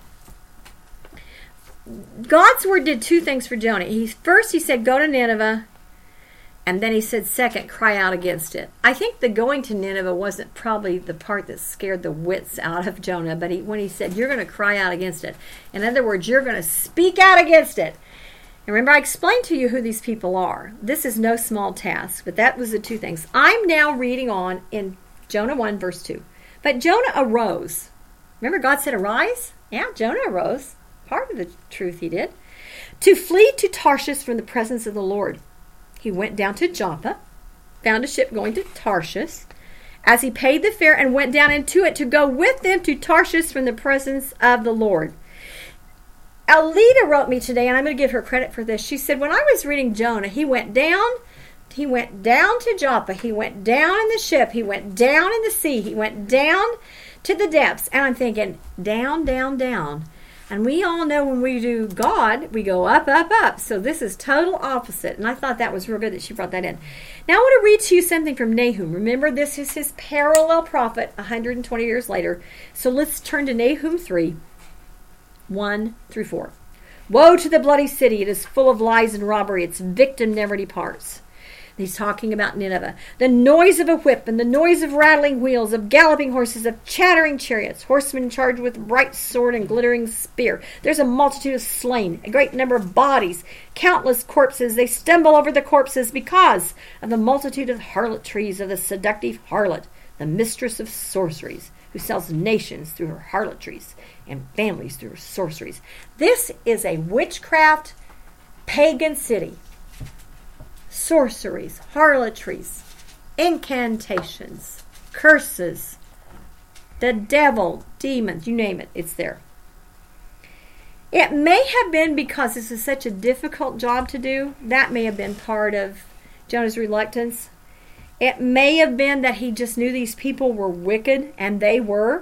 God's word did 2 things for Jonah. First, he said, go to Nineveh. And then he said, second, cry out against it. I think the going to Nineveh wasn't probably the part that scared the wits out of Jonah. But when he said, you're going to cry out against it. In other words, you're going to speak out against it. And remember, I explained to you who these people are. This is no small task, but that was the 2 things. I'm now reading on in Jonah 1, verse 2. But Jonah arose. Remember, God said, arise? Yeah, Jonah arose. Part of the truth he did. To flee to Tarshish from the presence of the Lord. He went down to Joppa, found a ship going to Tarshish, as he paid the fare and went down into it to go with them to Tarshish from the presence of the Lord. Alita wrote me today, and I'm going to give her credit for this. She said, when I was reading Jonah, he went down to Joppa. He went down in the ship. He went down in the sea. He went down to the depths. And I'm thinking, down, down, down. And we all know when we do God, we go up, up, up. So this is total opposite. And I thought that was real good that she brought that in. Now I want to read to you something from Nahum. Remember, this is his parallel prophet 120 years later. So let's turn to Nahum 3. 1-4. Woe to the bloody city. It is full of lies and robbery. Its victim never departs. He's talking about Nineveh. The noise of a whip and the noise of rattling wheels, of galloping horses, of chattering chariots, horsemen charged with bright sword and glittering spear. There's a multitude of slain, a great number of bodies, countless corpses. They stumble over the corpses because of the multitude of harlotries of the seductive harlot, the mistress of sorceries, who sells nations through her harlotries and families through her sorceries. This is a witchcraft, pagan city. Sorceries, harlotries, incantations, curses, the devil, demons, you name it, it's there. It may have been because this is such a difficult job to do. That may have been part of Jonah's reluctance. It may have been that he just knew these people were wicked, and they were.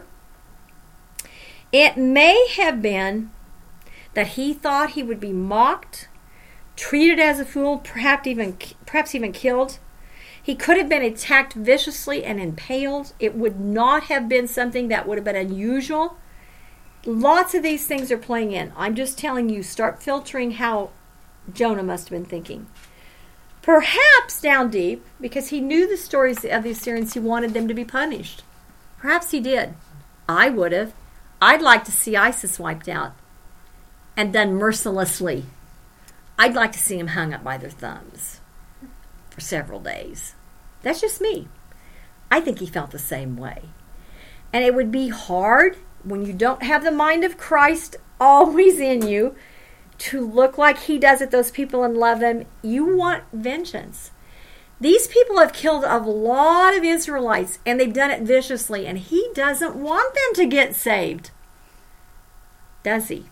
It may have been that he thought he would be mocked, treated as a fool, perhaps even killed. He could have been attacked viciously and impaled. It would not have been something that would have been unusual. Lots of these things are playing in. I'm just telling you, start filtering how Jonah must have been thinking. Perhaps down deep, because he knew the stories of the Assyrians, he wanted them to be punished. Perhaps he did. I would have. I'd like to see ISIS wiped out and done mercilessly. I'd like to see them hung up by their thumbs for several days. That's just me. I think he felt the same way. And it would be hard when you don't have the mind of Christ always in you to look like he does at those people and love them. You want vengeance. These people have killed a lot of Israelites, and they've done it viciously, and he doesn't want them to get saved. Does he?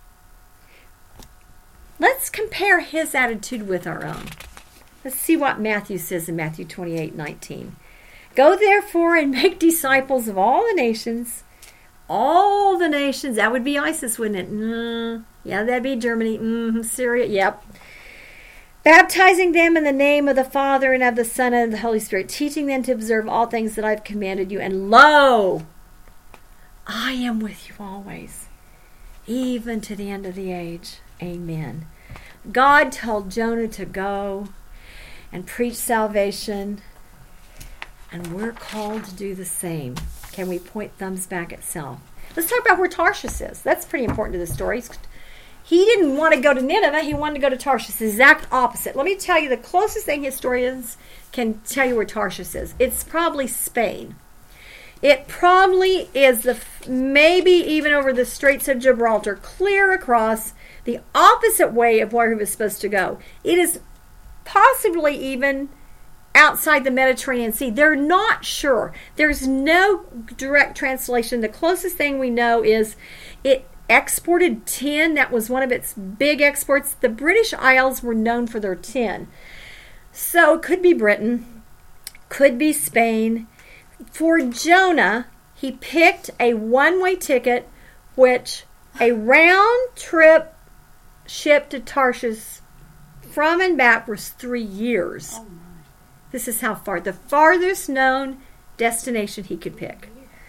Let's compare his attitude with our own. Let's see what Matthew says in Matthew 28:19. Go therefore and make disciples of all the nations. All the nations. That would be ISIS, wouldn't it? Yeah, that'd be Germany. Syria. Yep. Baptizing them in the name of the Father and of the Son and of the Holy Spirit, teaching them to observe all things that I've commanded you. And lo, I am with you always, even to the end of the age. Amen. God told Jonah to go and preach salvation, and we're called to do the same. Can we point thumbs back at self? Let's talk about where Tarshish is. That's pretty important to the story. He didn't want to go to Nineveh. He wanted to go to Tarshish. The exact opposite. Let me tell you the closest thing historians can tell you where Tarshish is. It's probably Spain. It probably is maybe even over the Straits of Gibraltar, clear across the opposite way of where he was supposed to go. It is possibly even outside the Mediterranean Sea. They're not sure. There's no direct translation. The closest thing we know is it exported tin. That was one of its big exports. The British Isles were known for their tin. So it could be Britain, could be Spain. For Jonah, he picked a one-way ticket, which a round-trip ship to Tarshish from and back was 3 years. Oh my. This is how far. The farthest known destination he could pick.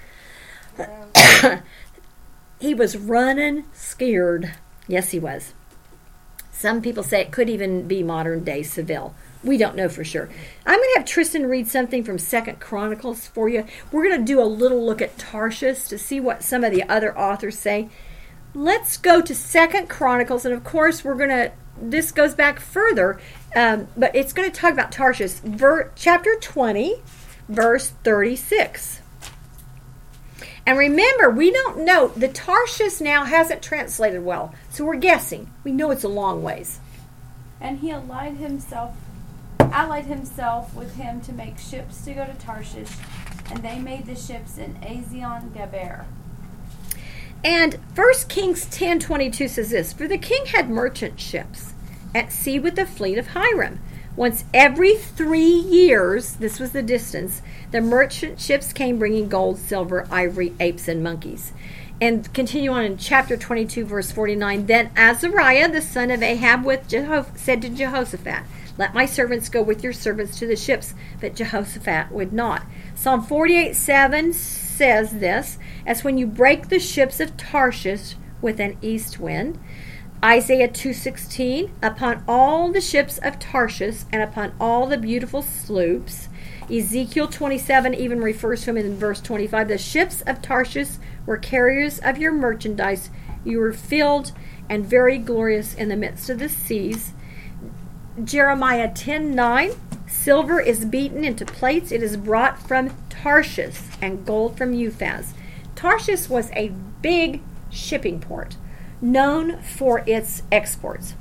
He was running scared. Yes, he was. Some people say it could even be modern-day Seville. We don't know for sure. I'm going to have Tristan read something from 2 Chronicles for you. We're going to do a little look at Tarshish to see what some of the other authors say. Let's go to 2 Chronicles, and of course this goes back further, but it's going to talk about Tarshish. Chapter 20, verse 36. And remember, we don't know. The Tarshish now hasn't translated well, so we're guessing. We know it's a long ways. And he allied himself with him to make ships to go to Tarshish, and they made the ships in Ezion Geber. And 1 Kings 10:22 says this, for the king had merchant ships at sea with the fleet of Hiram. Once every 3 years, this was the distance, the merchant ships came bringing gold, silver, ivory, apes, and monkeys. And continue on in chapter 22, verse 49. Then Azariah, the son of Ahab, said to Jehoshaphat, let my servants go with your servants to the ships. But Jehoshaphat would not. Psalm 48:7 says this, as when you break the ships of Tarshish with an east wind. Isaiah 2:16, upon all the ships of Tarshish and upon all the beautiful sloops. Ezekiel 27 even refers to him in verse 25. The ships of Tarshish were carriers of your merchandise. You were filled and very glorious in the midst of the seas. Jeremiah 10:9, silver is beaten into plates. It is brought from Tarshish and gold from Uphaz. Tarshish was a big shipping port known for its exports.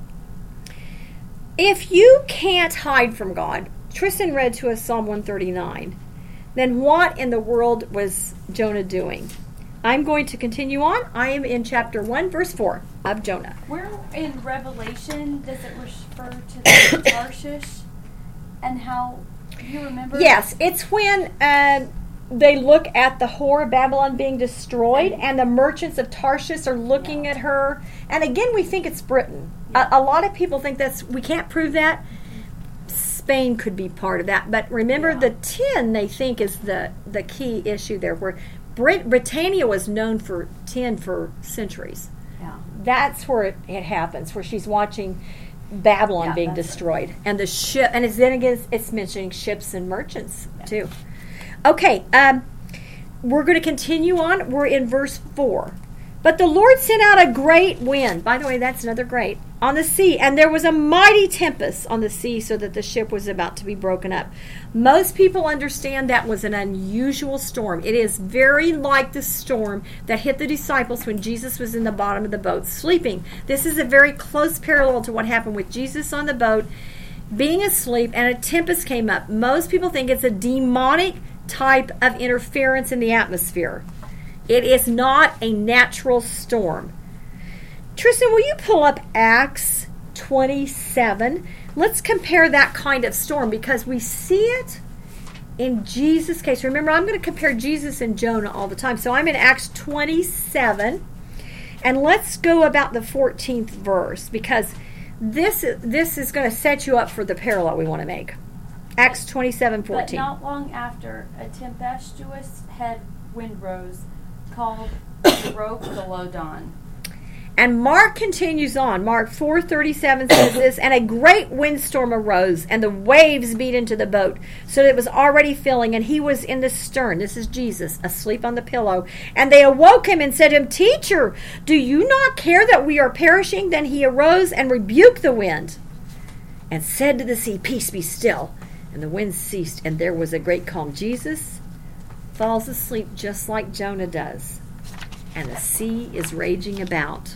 If you can't hide from God, Tristan read to us Psalm 139, then what in the world was Jonah doing? I'm going to continue on. I am in chapter 1, verse 4 of Jonah. Where in Revelation does it refer to the Tarshish and how, you remember? Yes, it's when they look at the whore of Babylon being destroyed, and the merchants of Tarshish are looking at her. And again, we think it's Britain. A lot of people think we can't prove that. Spain could be part of that. But remember, the tin, they think, is the key issue there, where Britannia was known for tin for centuries. Yeah. That's where it happens, where she's watching Babylon being destroyed. And the ship, and it's mentioning ships and merchants, too. Okay, we're going to continue on. We're in verse 4. But the Lord sent out a great wind. By the way, that's another great. On the sea. And there was a mighty tempest on the sea so that the ship was about to be broken up. Most people understand that was an unusual storm. It is very like the storm that hit the disciples when Jesus was in the bottom of the boat sleeping. This is a very close parallel to what happened with Jesus on the boat being asleep, and a tempest came up. Most people think it's a demonic type of interference in the atmosphere. It is not a natural storm. Tristan, will you pull up Acts 27? Let's compare that kind of storm, because we see it in Jesus' case. Remember, I'm going to compare Jesus and Jonah all the time. So I'm in Acts 27, and let's go about the 14th verse, because this is going to set you up for the parallel we want to make. Acts 27:14. But not long after, a tempestuous head wind rose, called Euroclydon. And Mark continues on. Mark 4:37 says this, and a great windstorm arose, and the waves beat into the boat, so that it was already filling, and he was in the stern. This is Jesus, asleep on the pillow. And they awoke him and said to him, Teacher, do you not care that we are perishing? Then he arose and rebuked the wind, and said to the sea, Peace, be still. And the wind ceased, and there was a great calm. Jesus falls asleep just like Jonah does, and the sea is raging about.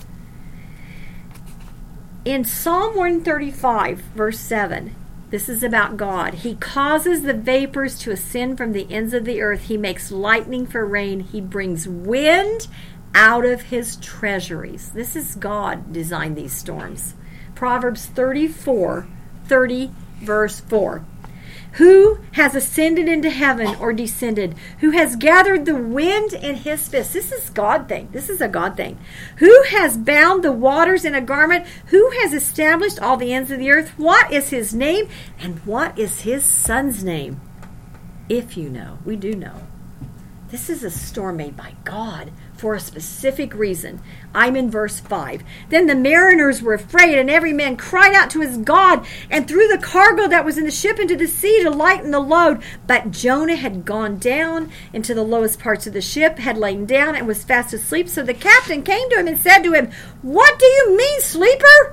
In Psalm 135, verse 7, this is about God. He causes the vapors to ascend from the ends of the earth. He makes lightning for rain. He brings wind out of his treasuries. This is God designed these storms. Proverbs 30, verse 4. Who has ascended into heaven or descended? Who has gathered the wind in his fist? This is God thing. This is a God thing. Who has bound the waters in a garment? Who has established all the ends of the earth? What is his name? And what is his son's name? If you know, we do know. This is a storm made by God for a specific reason. I'm in verse 5. Then the mariners were afraid, and every man cried out to his God, and threw the cargo that was in the ship into the sea to lighten the load. But Jonah had gone down into the lowest parts of the ship, had lain down, and was fast asleep. So the captain came to him and said to him, "What do you mean, sleeper?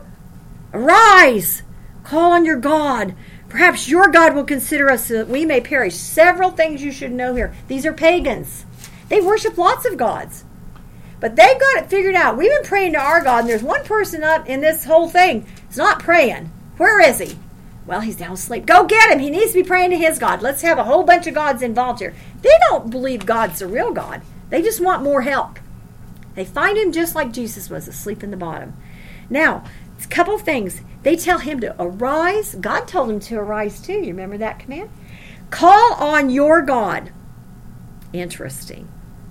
Arise, call on your God. Perhaps your God will consider us so that we may perish." Several things you should know here. These are pagans. They worship lots of gods. But they've got it figured out. We've been praying to our God, and there's one person up in this whole thing that's not praying. Where is he? Well, he's down asleep. Go get him. He needs to be praying to his God. Let's have a whole bunch of gods involved here. They don't believe God's the real God. They just want more help. They find him just like Jesus was, asleep in the bottom. Now, it's a couple of things. They tell him to arise. God told him to arise too. You remember that command? Call on your God. Interesting.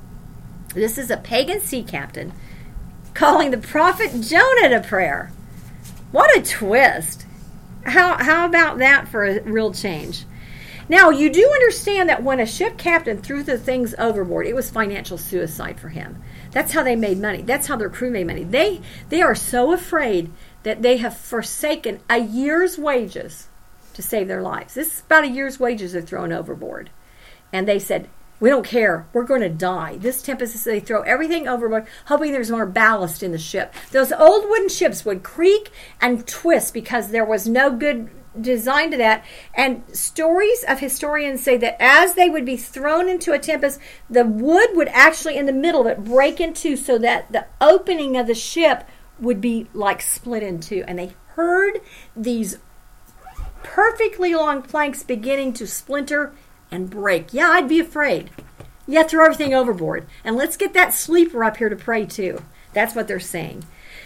This is a pagan sea captain calling the prophet Jonah to prayer. What a twist. How about that for a real change? Now, you do understand that when a ship captain threw the things overboard, it was financial suicide for him. That's how they made money. That's how their crew made money. They are so afraid that they have forsaken a year's wages to save their lives. This is about a year's wages they're throwing overboard. And they said, "We don't care. We're going to die." This tempest, they throw everything overboard, hoping there's more ballast in the ship. Those old wooden ships would creak and twist because there was no good design to that. And stories of historians say that as they would be thrown into a tempest, the wood would actually, in the middle of it, break in two so that the opening of the ship would be like split in two. And they heard these perfectly long planks beginning to splinter and break. Yeah, I'd be afraid. Yeah, throw everything overboard. And let's get that sleeper up here to pray too. That's what they're saying.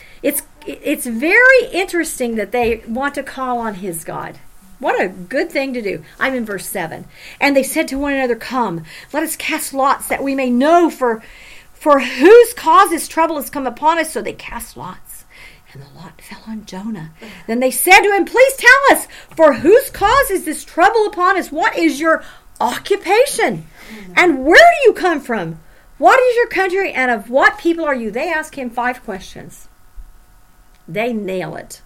It's very interesting that they want to call on his God. What a good thing to do. I'm in verse 7. And they said to one another, "Come, let us cast lots that we may know for whose cause this trouble has come upon us." So they cast lots. And the lot fell on Jonah. Then they said to him, "Please tell us, for whose cause is this trouble upon us? What is your occupation? And where do you come from? What is your country, and of what people are you?" They ask him 5 questions. They nail it.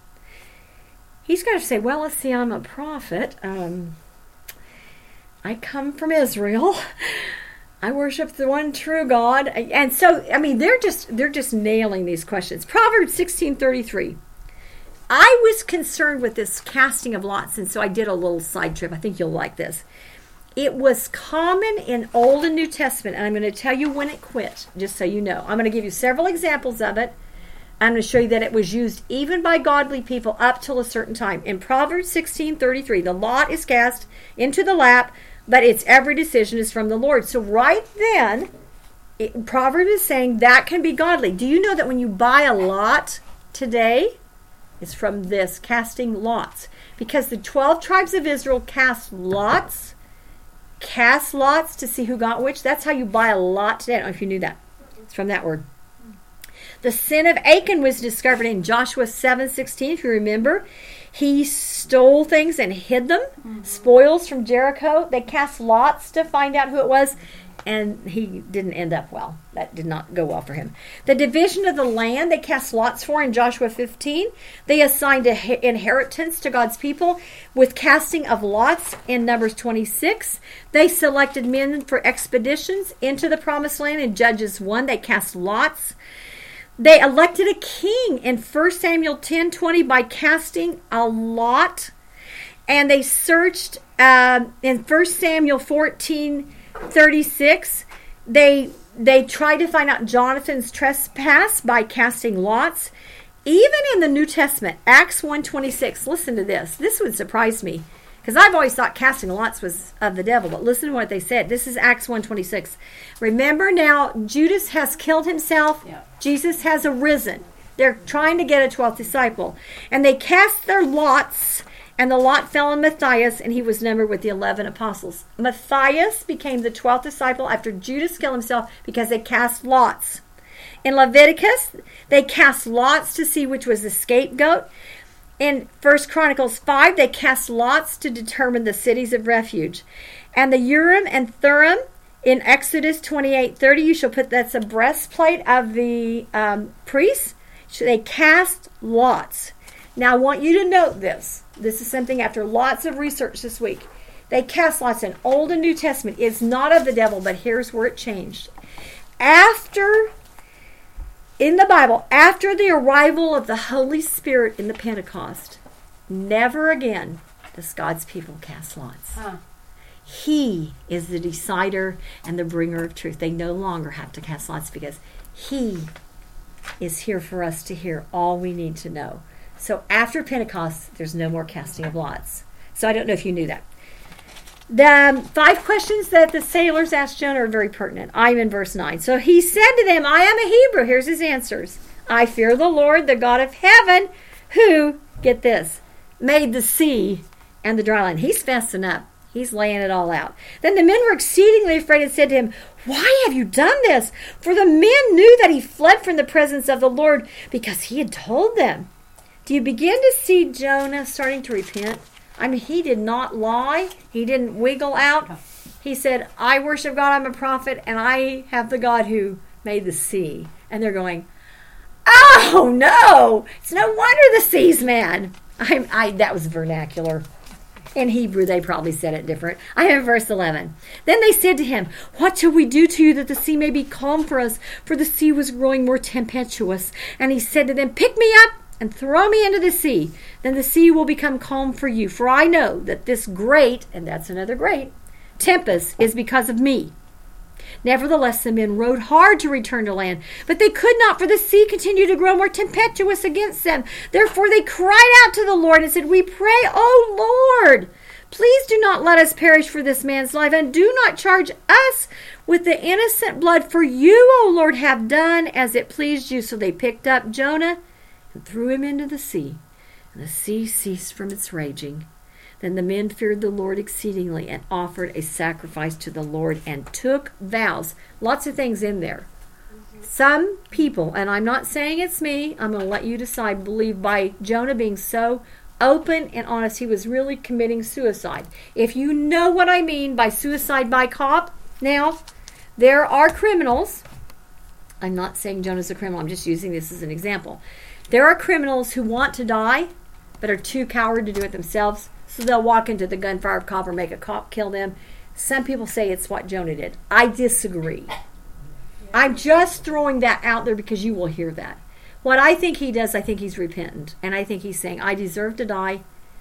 He's got to say, "Well, let's see, I'm a prophet. I come from Israel. I worship the one true God." And so, I mean, they're just nailing these questions. Proverbs 16:33. I was concerned with this casting of lots, and so I did a little side trip. I think you'll like this. It was common in Old and New Testament, and I'm going to tell you when it quit, just so you know. I'm going to give you several examples of it. I'm going to show you that it was used even by godly people up till a certain time. In Proverbs 16:33, the lot is cast into the lap, but its every decision is from the Lord. So right then, Proverbs is saying that can be godly. Do you know that when you buy a lot today, it's from this, casting lots? Because the 12 tribes of Israel cast lots to see who got which. That's how you buy a lot today. I don't know if you knew that. It's from that word. The sin of Achan was discovered in Joshua 7:16, if you remember. He stole things and hid them, spoils from Jericho. They cast lots to find out who it was, and he didn't end up well. That did not go well for him. The division of the land they cast lots for in Joshua 15. They assigned inheritance to God's people with casting of lots in Numbers 26. They selected men for expeditions into the promised land in Judges 1. They cast lots. They elected a king in 1 Samuel 10:20 by casting a lot. And they searched in 1 Samuel 14 36, they tried to find out Jonathan's trespass by casting lots. Even in the New Testament, Acts 1:26, listen to this. This would surprise me, because I've always thought casting lots was of the devil, but listen to what they said. This is Acts 1:26. Remember now, Judas has killed himself. Yeah. Jesus has arisen. They're trying to get a 12th disciple. And they cast their lots, and the lot fell on Matthias, and he was numbered with the 11 apostles. Matthias became the 12th disciple after Judas killed himself because they cast lots. In Leviticus, they cast lots to see which was the scapegoat. In 1 Chronicles 5, they cast lots to determine the cities of refuge. And the Urim and Thummim, in Exodus 28:30, you shall put, that's a breastplate of the priests. They cast lots. Now, I want you to note this. This is something after lots of research this week. They cast lots in Old and New Testament. It's not of the devil, but here's where it changed. In the Bible, after the arrival of the Holy Spirit in the Pentecost, never again does God's people cast lots. He is the decider and the bringer of truth. They no longer have to cast lots because He is here for us to hear all we need to know. So after Pentecost, there's no more casting of lots. So I don't know if you knew that. The 5 questions that the sailors asked Jonah are very pertinent. I'm in verse 9. So he said to them, I am a Hebrew. Here's his answers. I fear the Lord, the God of heaven, who, get this, made the sea and the dry land. He's fessing up. He's laying it all out. Then the men were exceedingly afraid and said to him, why have you done this? For the men knew that he fled from the presence of the Lord because he had told them. Do you begin to see Jonah starting to repent? I mean, he did not lie. He didn't wiggle out. He said, I worship God, I'm a prophet, and I have the God who made the sea. And they're going, oh, no. It's no wonder the sea's mad. That was vernacular. In Hebrew, they probably said it different. I am in verse 11. Then they said to him, what shall we do to you that the sea may be calm for us? For the sea was growing more tempestuous. And he said to them, pick me up and throw me into the sea. Then the sea will become calm for you. For I know that this great, and that's another great, tempest is because of me. Nevertheless, the men rowed hard to return to land, but they could not, for the sea continued to grow more tempestuous against them. Therefore they cried out to the Lord and said, we pray, O Lord, please do not let us perish for this man's life, and do not charge us with the innocent blood, for you, O Lord, have done as it pleased you. So they picked up Jonah and threw him into the sea, and the sea ceased from its raging. Then the men feared the Lord exceedingly and offered a sacrifice to the Lord and took vows. Lots of things in there. Some people, and I'm not saying it's me, I'm going to let you decide, believe by Jonah being so open and honest, he was really committing suicide. If you know what I mean by suicide by cop, now, there are criminals. I'm not saying Jonah's a criminal, I'm just using this as an example. There are criminals who want to die, but are too coward to do it themselves. So they'll walk into the gunfire of cop or make a cop kill them. Some people say it's what Jonah did. I disagree. I'm just throwing that out there because you will hear that. What I think he does, I think he's repentant. And I think he's saying, I deserve to die.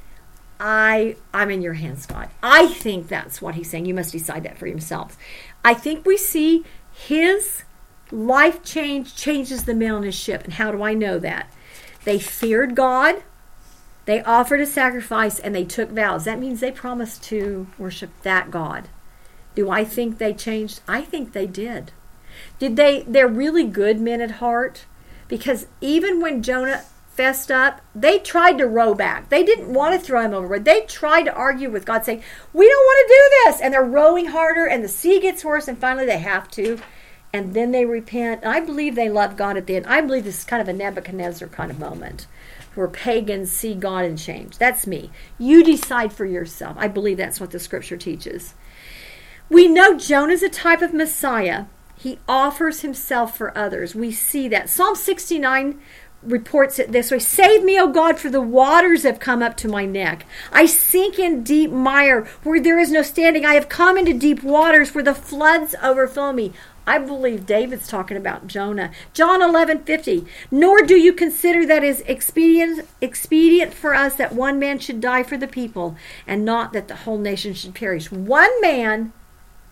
I'm in your hands, God. I think that's what he's saying. You must decide that for yourselves. I think we see his life changes the men on his ship. And how do I know that? They feared God. They offered a sacrifice and they took vows. That means they promised to worship that God. Do I think they changed? I think they did. They're really good men at heart, because even when Jonah fessed up, they tried to row back. They didn't want to throw him overboard. They tried to argue with God, saying, we don't want to do this. And they're rowing harder and the sea gets worse, and finally they have to. And then they repent. And I believe they love God at the end. I believe this is kind of a Nebuchadnezzar kind of moment, where pagans see God and change. That's me. You decide for yourself. I believe that's what the scripture teaches. We know Jonah's a type of Messiah. He offers himself for others. We see that. Psalm 69 reports it this way. Save me, O God, for the waters have come up to my neck. I sink in deep mire where there is no standing. I have come into deep waters where the floods overflow me. I believe David's talking about Jonah. John 11:50. Nor do you consider that it is expedient for us that one man should die for the people, and not that the whole nation should perish. One man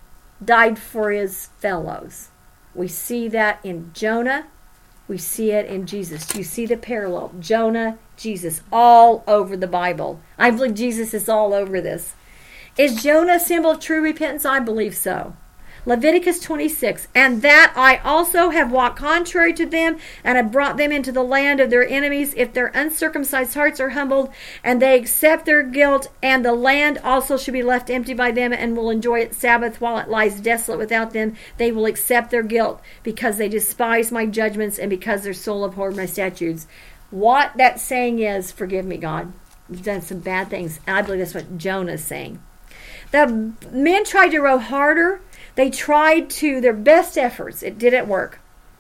died for his fellows. We see that in Jonah. We see it in Jesus. You see the parallel. Jonah, Jesus, all over the Bible. I believe Jesus is all over this. Is Jonah a symbol of true repentance? I believe so. Leviticus 26, and that I also have walked contrary to them, and have brought them into the land of their enemies, if their uncircumcised hearts are humbled, and they accept their guilt, and the land also should be left empty by them, and will enjoy its Sabbath while it lies desolate without them. They will accept their guilt, because they despise my judgments, and because their soul abhorred my statutes. What that saying is, forgive me, God, you've done some bad things. And I believe that's what Jonah is saying. The men tried to row harder. They tried to their best efforts. It didn't work.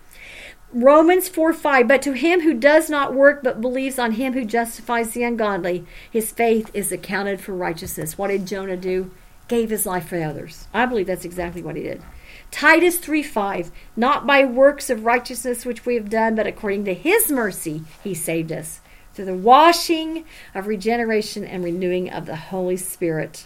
Romans 4:5, but to him who does not work but believes on him who justifies the ungodly, his faith is accounted for righteousness. What did Jonah do? Gave his life for others. I believe that's exactly what he did. Titus 3:5, not by works of righteousness which we have done, but according to his mercy he saved us, through the washing of regeneration and renewing of the Holy Spirit.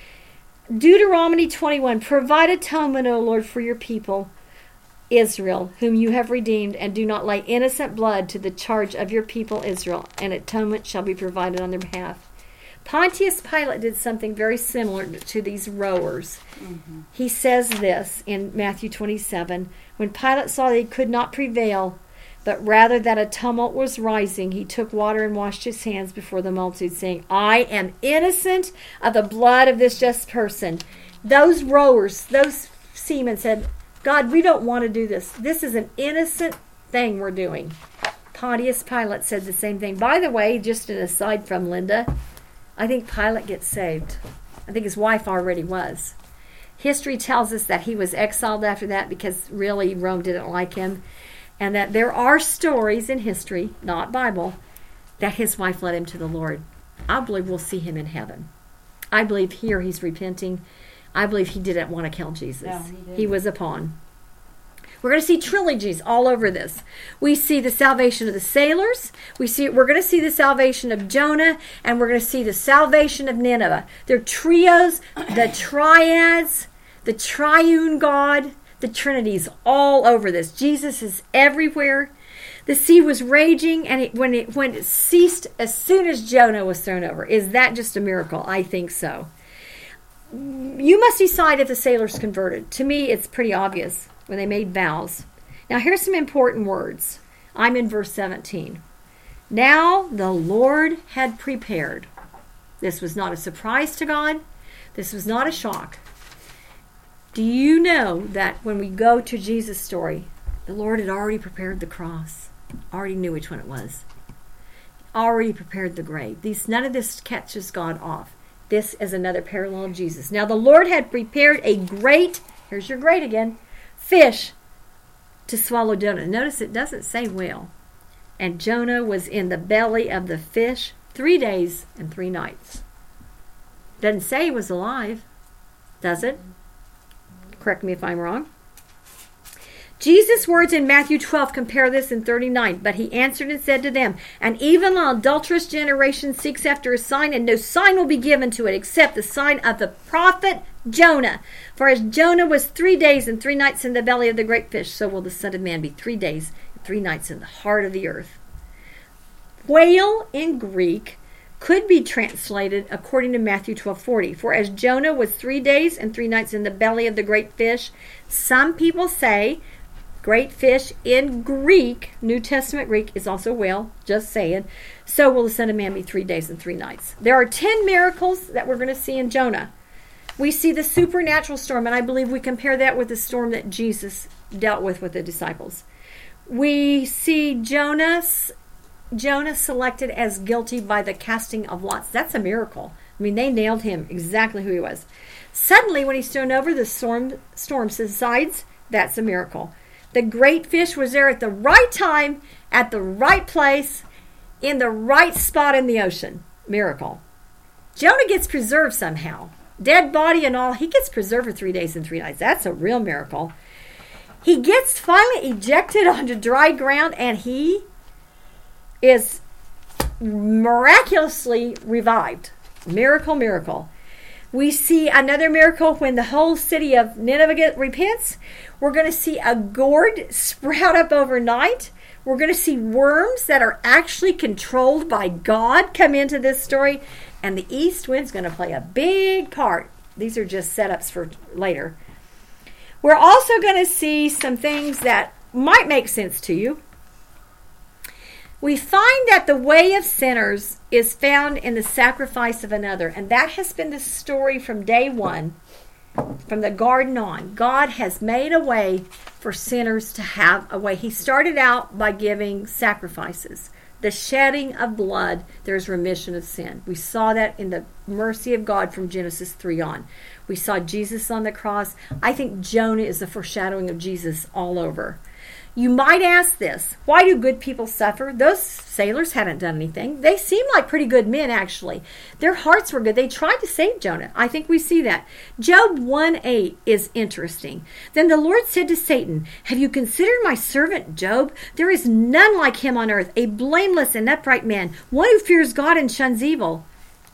Deuteronomy 21, provide atonement, O Lord, for your people, Israel, whom you have redeemed, and do not lay innocent blood to the charge of your people, Israel, and atonement shall be provided on their behalf. Pontius Pilate did something very similar to these rowers. Mm-hmm. He says this in Matthew 27, when Pilate saw that he could not prevail, but rather that a tumult was rising, he took water and washed his hands before the multitude, saying, I am innocent of the blood of this just person. Those rowers, those seamen said, God, we don't want to do this. This is an innocent thing we're doing. Pontius Pilate said the same thing. By the way, just an aside from Linda, I think Pilate gets saved. I think his wife already was. History tells us that he was exiled after that because really Rome didn't like him. And that there are stories in history, not Bible, that his wife led him to the Lord. I believe we'll see him in heaven. I believe here he's repenting. I believe he didn't want to kill Jesus. No, he was a pawn. We're going to see trilogies all over this. We see the salvation of the sailors. We're going to see the salvation of Jonah, and we're going to see the salvation of Nineveh. They're trios, the triads, the triune God. The Trinity's all over this. Jesus is everywhere. The sea was raging, and when it ceased as soon as Jonah was thrown over. Is that just a miracle? I think so. You must decide if the sailors converted. To me, it's pretty obvious when they made vows. Now, here's some important words. I'm in verse 17. Now the Lord had prepared. This was not a surprise to God. This was not a shock. Do you know that when we go to Jesus' story, the Lord had already prepared the cross, already knew which one it was, already prepared the grave. None of this catches God off. This is another parallel of Jesus. Now the Lord had prepared a great, here's your great again, fish to swallow Jonah. Notice it doesn't say whale. And Jonah was in the belly of the fish 3 days and 3 nights. Doesn't say he was alive, does it? Correct me if I'm wrong. Jesus' words in Matthew 12 compare this in 39. But he answered and said to them, an evil and adulterous generation seeks after a sign, and no sign will be given to it except the sign of the prophet Jonah. For as Jonah was 3 days and 3 nights in the belly of the great fish, so will the Son of Man be 3 days and 3 nights in the heart of the earth. Whale in Greek could be translated according to Matthew 12:40. For as Jonah was 3 days and 3 nights in the belly of the great fish, some people say great fish in Greek, New Testament Greek, is also whale, just saying, so will the Son of Man be 3 days and 3 nights. There are 10 miracles that we're going to see in Jonah. We see the supernatural storm, and I believe we compare that with the storm that Jesus dealt with the disciples. We see Jonah selected as guilty by the casting of lots. That's a miracle. I mean, they nailed him exactly who he was. Suddenly, when he's thrown over, the storm subsides. That's a miracle. The great fish was there at the right time, at the right place, in the right spot in the ocean. Miracle. Jonah gets preserved somehow. Dead body and all, he gets preserved for 3 days and 3 nights. That's a real miracle. He gets finally ejected onto dry ground, and he is miraculously revived. Miracle, miracle. We see another miracle when the whole city of Nineveh repents. We're going to see a gourd sprout up overnight. We're going to see worms that are actually controlled by God come into this story. And the east wind's going to play a big part. These are just setups for later. We're also going to see some things that might make sense to you. We find that the way of sinners is found in the sacrifice of another. And that has been the story from day one, from the garden on. God has made a way for sinners to have a way. He started out by giving sacrifices. The shedding of blood, there's remission of sin. We saw that in the mercy of God from Genesis 3 on. We saw Jesus on the cross. I think Jonah is the foreshadowing of Jesus all over. You might ask this, why do good people suffer? Those sailors hadn't done anything. They seemed like pretty good men, actually. Their hearts were good. They tried to save Jonah. I think we see that. Job 1:8 is interesting. Then the Lord said to Satan, have you considered my servant Job? There is none like him on earth, a blameless and upright man, one who fears God and shuns evil.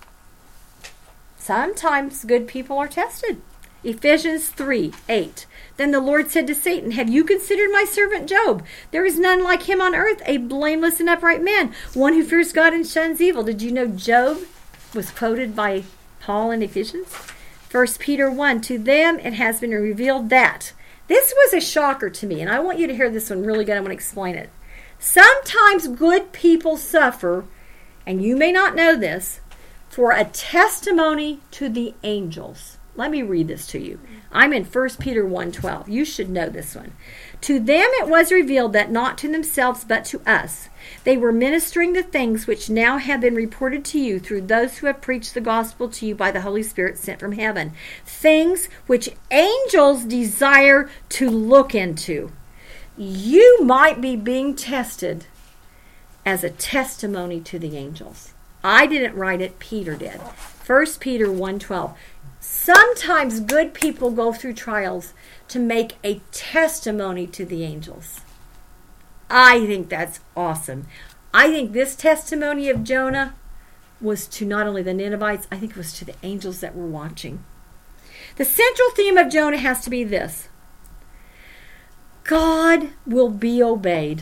Sometimes good people are tested. Ephesians 3:8. Then the Lord said to Satan, have you considered my servant Job? There is none like him on earth, a blameless and upright man, one who fears God and shuns evil. Did you know Job was quoted by Paul in Ephesians? 1 Peter 1, to them it has been revealed that. This was a shocker to me, and I want you to hear this one really good. I want to explain it. Sometimes good people suffer, and you may not know this, for a testimony to the angels. Let me read this to you. I'm in 1 Peter 1:12. You should know this one. To them it was revealed that not to themselves but to us. They were ministering the things which now have been reported to you through those who have preached the gospel to you by the Holy Spirit sent from heaven. Things which angels desire to look into. You might be being tested as a testimony to the angels. I didn't write it, Peter did. 1 Peter 1:12. Sometimes good people go through trials to make a testimony to the angels. I think that's awesome. I think this testimony of Jonah was to not only the Ninevites, I think it was to the angels that were watching. The central theme of Jonah has to be this. God will be obeyed,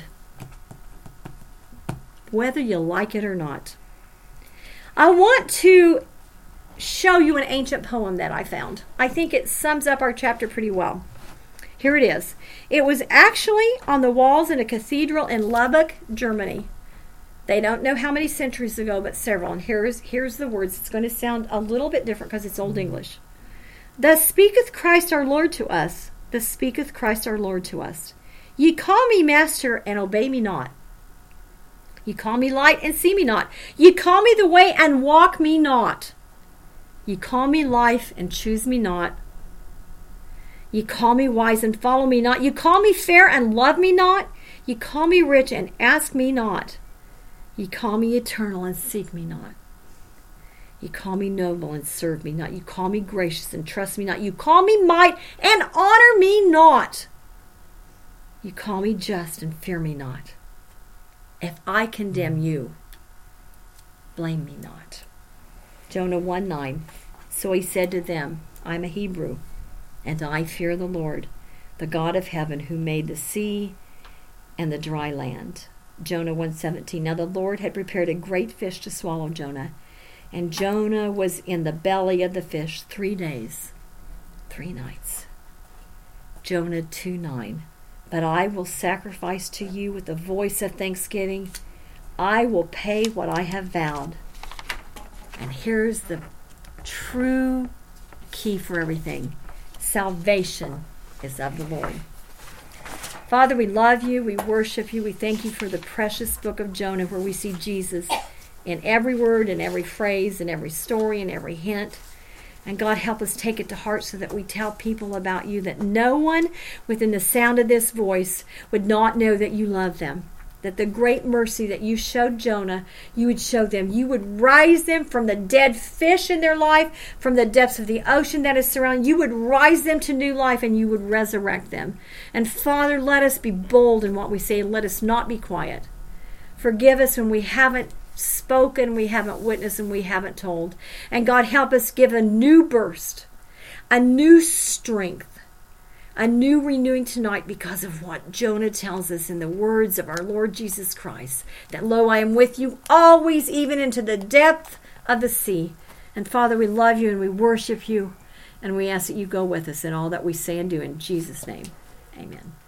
whether you like it or not. I want to show you an ancient poem that I found. I think it sums up our chapter pretty well. Here it is. It was actually on the walls in a cathedral in Lubbock, Germany. They don't know how many centuries ago, but several. And here's the words. It's going to sound a little bit different because it's Old English. Thus speaketh Christ our Lord to us. Thus speaketh Christ our Lord to us. Ye call me master and obey me not. Ye call me light and see me not. Ye call me the way and walk me not. Ye call me life and choose me not. Ye call me wise and follow me not. Ye call me fair and love me not. Ye call me rich and ask me not. Ye call me eternal and seek me not. Ye call me noble and serve me not. Ye call me gracious and trust me not. You call me might and honor me not. You call me just and fear me not. If I condemn you, blame me not. Jonah 1:9. So he said to them, I'm a Hebrew, and I fear the Lord, the God of heaven, who made the sea and the dry land. Jonah 1:17. Now the Lord had prepared a great fish to swallow Jonah, and Jonah was in the belly of the fish 3 days, 3 nights. Jonah 2:9. But I will sacrifice to you with the voice of thanksgiving. I will pay what I have vowed. And here's the true key for everything. Salvation is of the Lord. Father, we love you. We worship you. We thank you for the precious book of Jonah, where we see Jesus in every word, in every phrase, in every story, in every hint. And God, help us take it to heart so that we tell people about you, that no one within the sound of this voice would not know that you love them. That the great mercy that you showed Jonah, you would show them. You would rise them from the dead fish in their life, from the depths of the ocean that is surrounding. You would rise them to new life, and you would resurrect them. And Father, let us be bold in what we say. Let us not be quiet. Forgive us when we haven't spoken, we haven't witnessed, and we haven't told. And God, help us give a new burst, a new strength, a new renewing tonight because of what Jonah tells us in the words of our Lord Jesus Christ, that, lo, I am with you always, even into the depth of the sea. And Father, we love you and we worship you, and we ask that you go with us in all that we say and do. In Jesus' name, amen.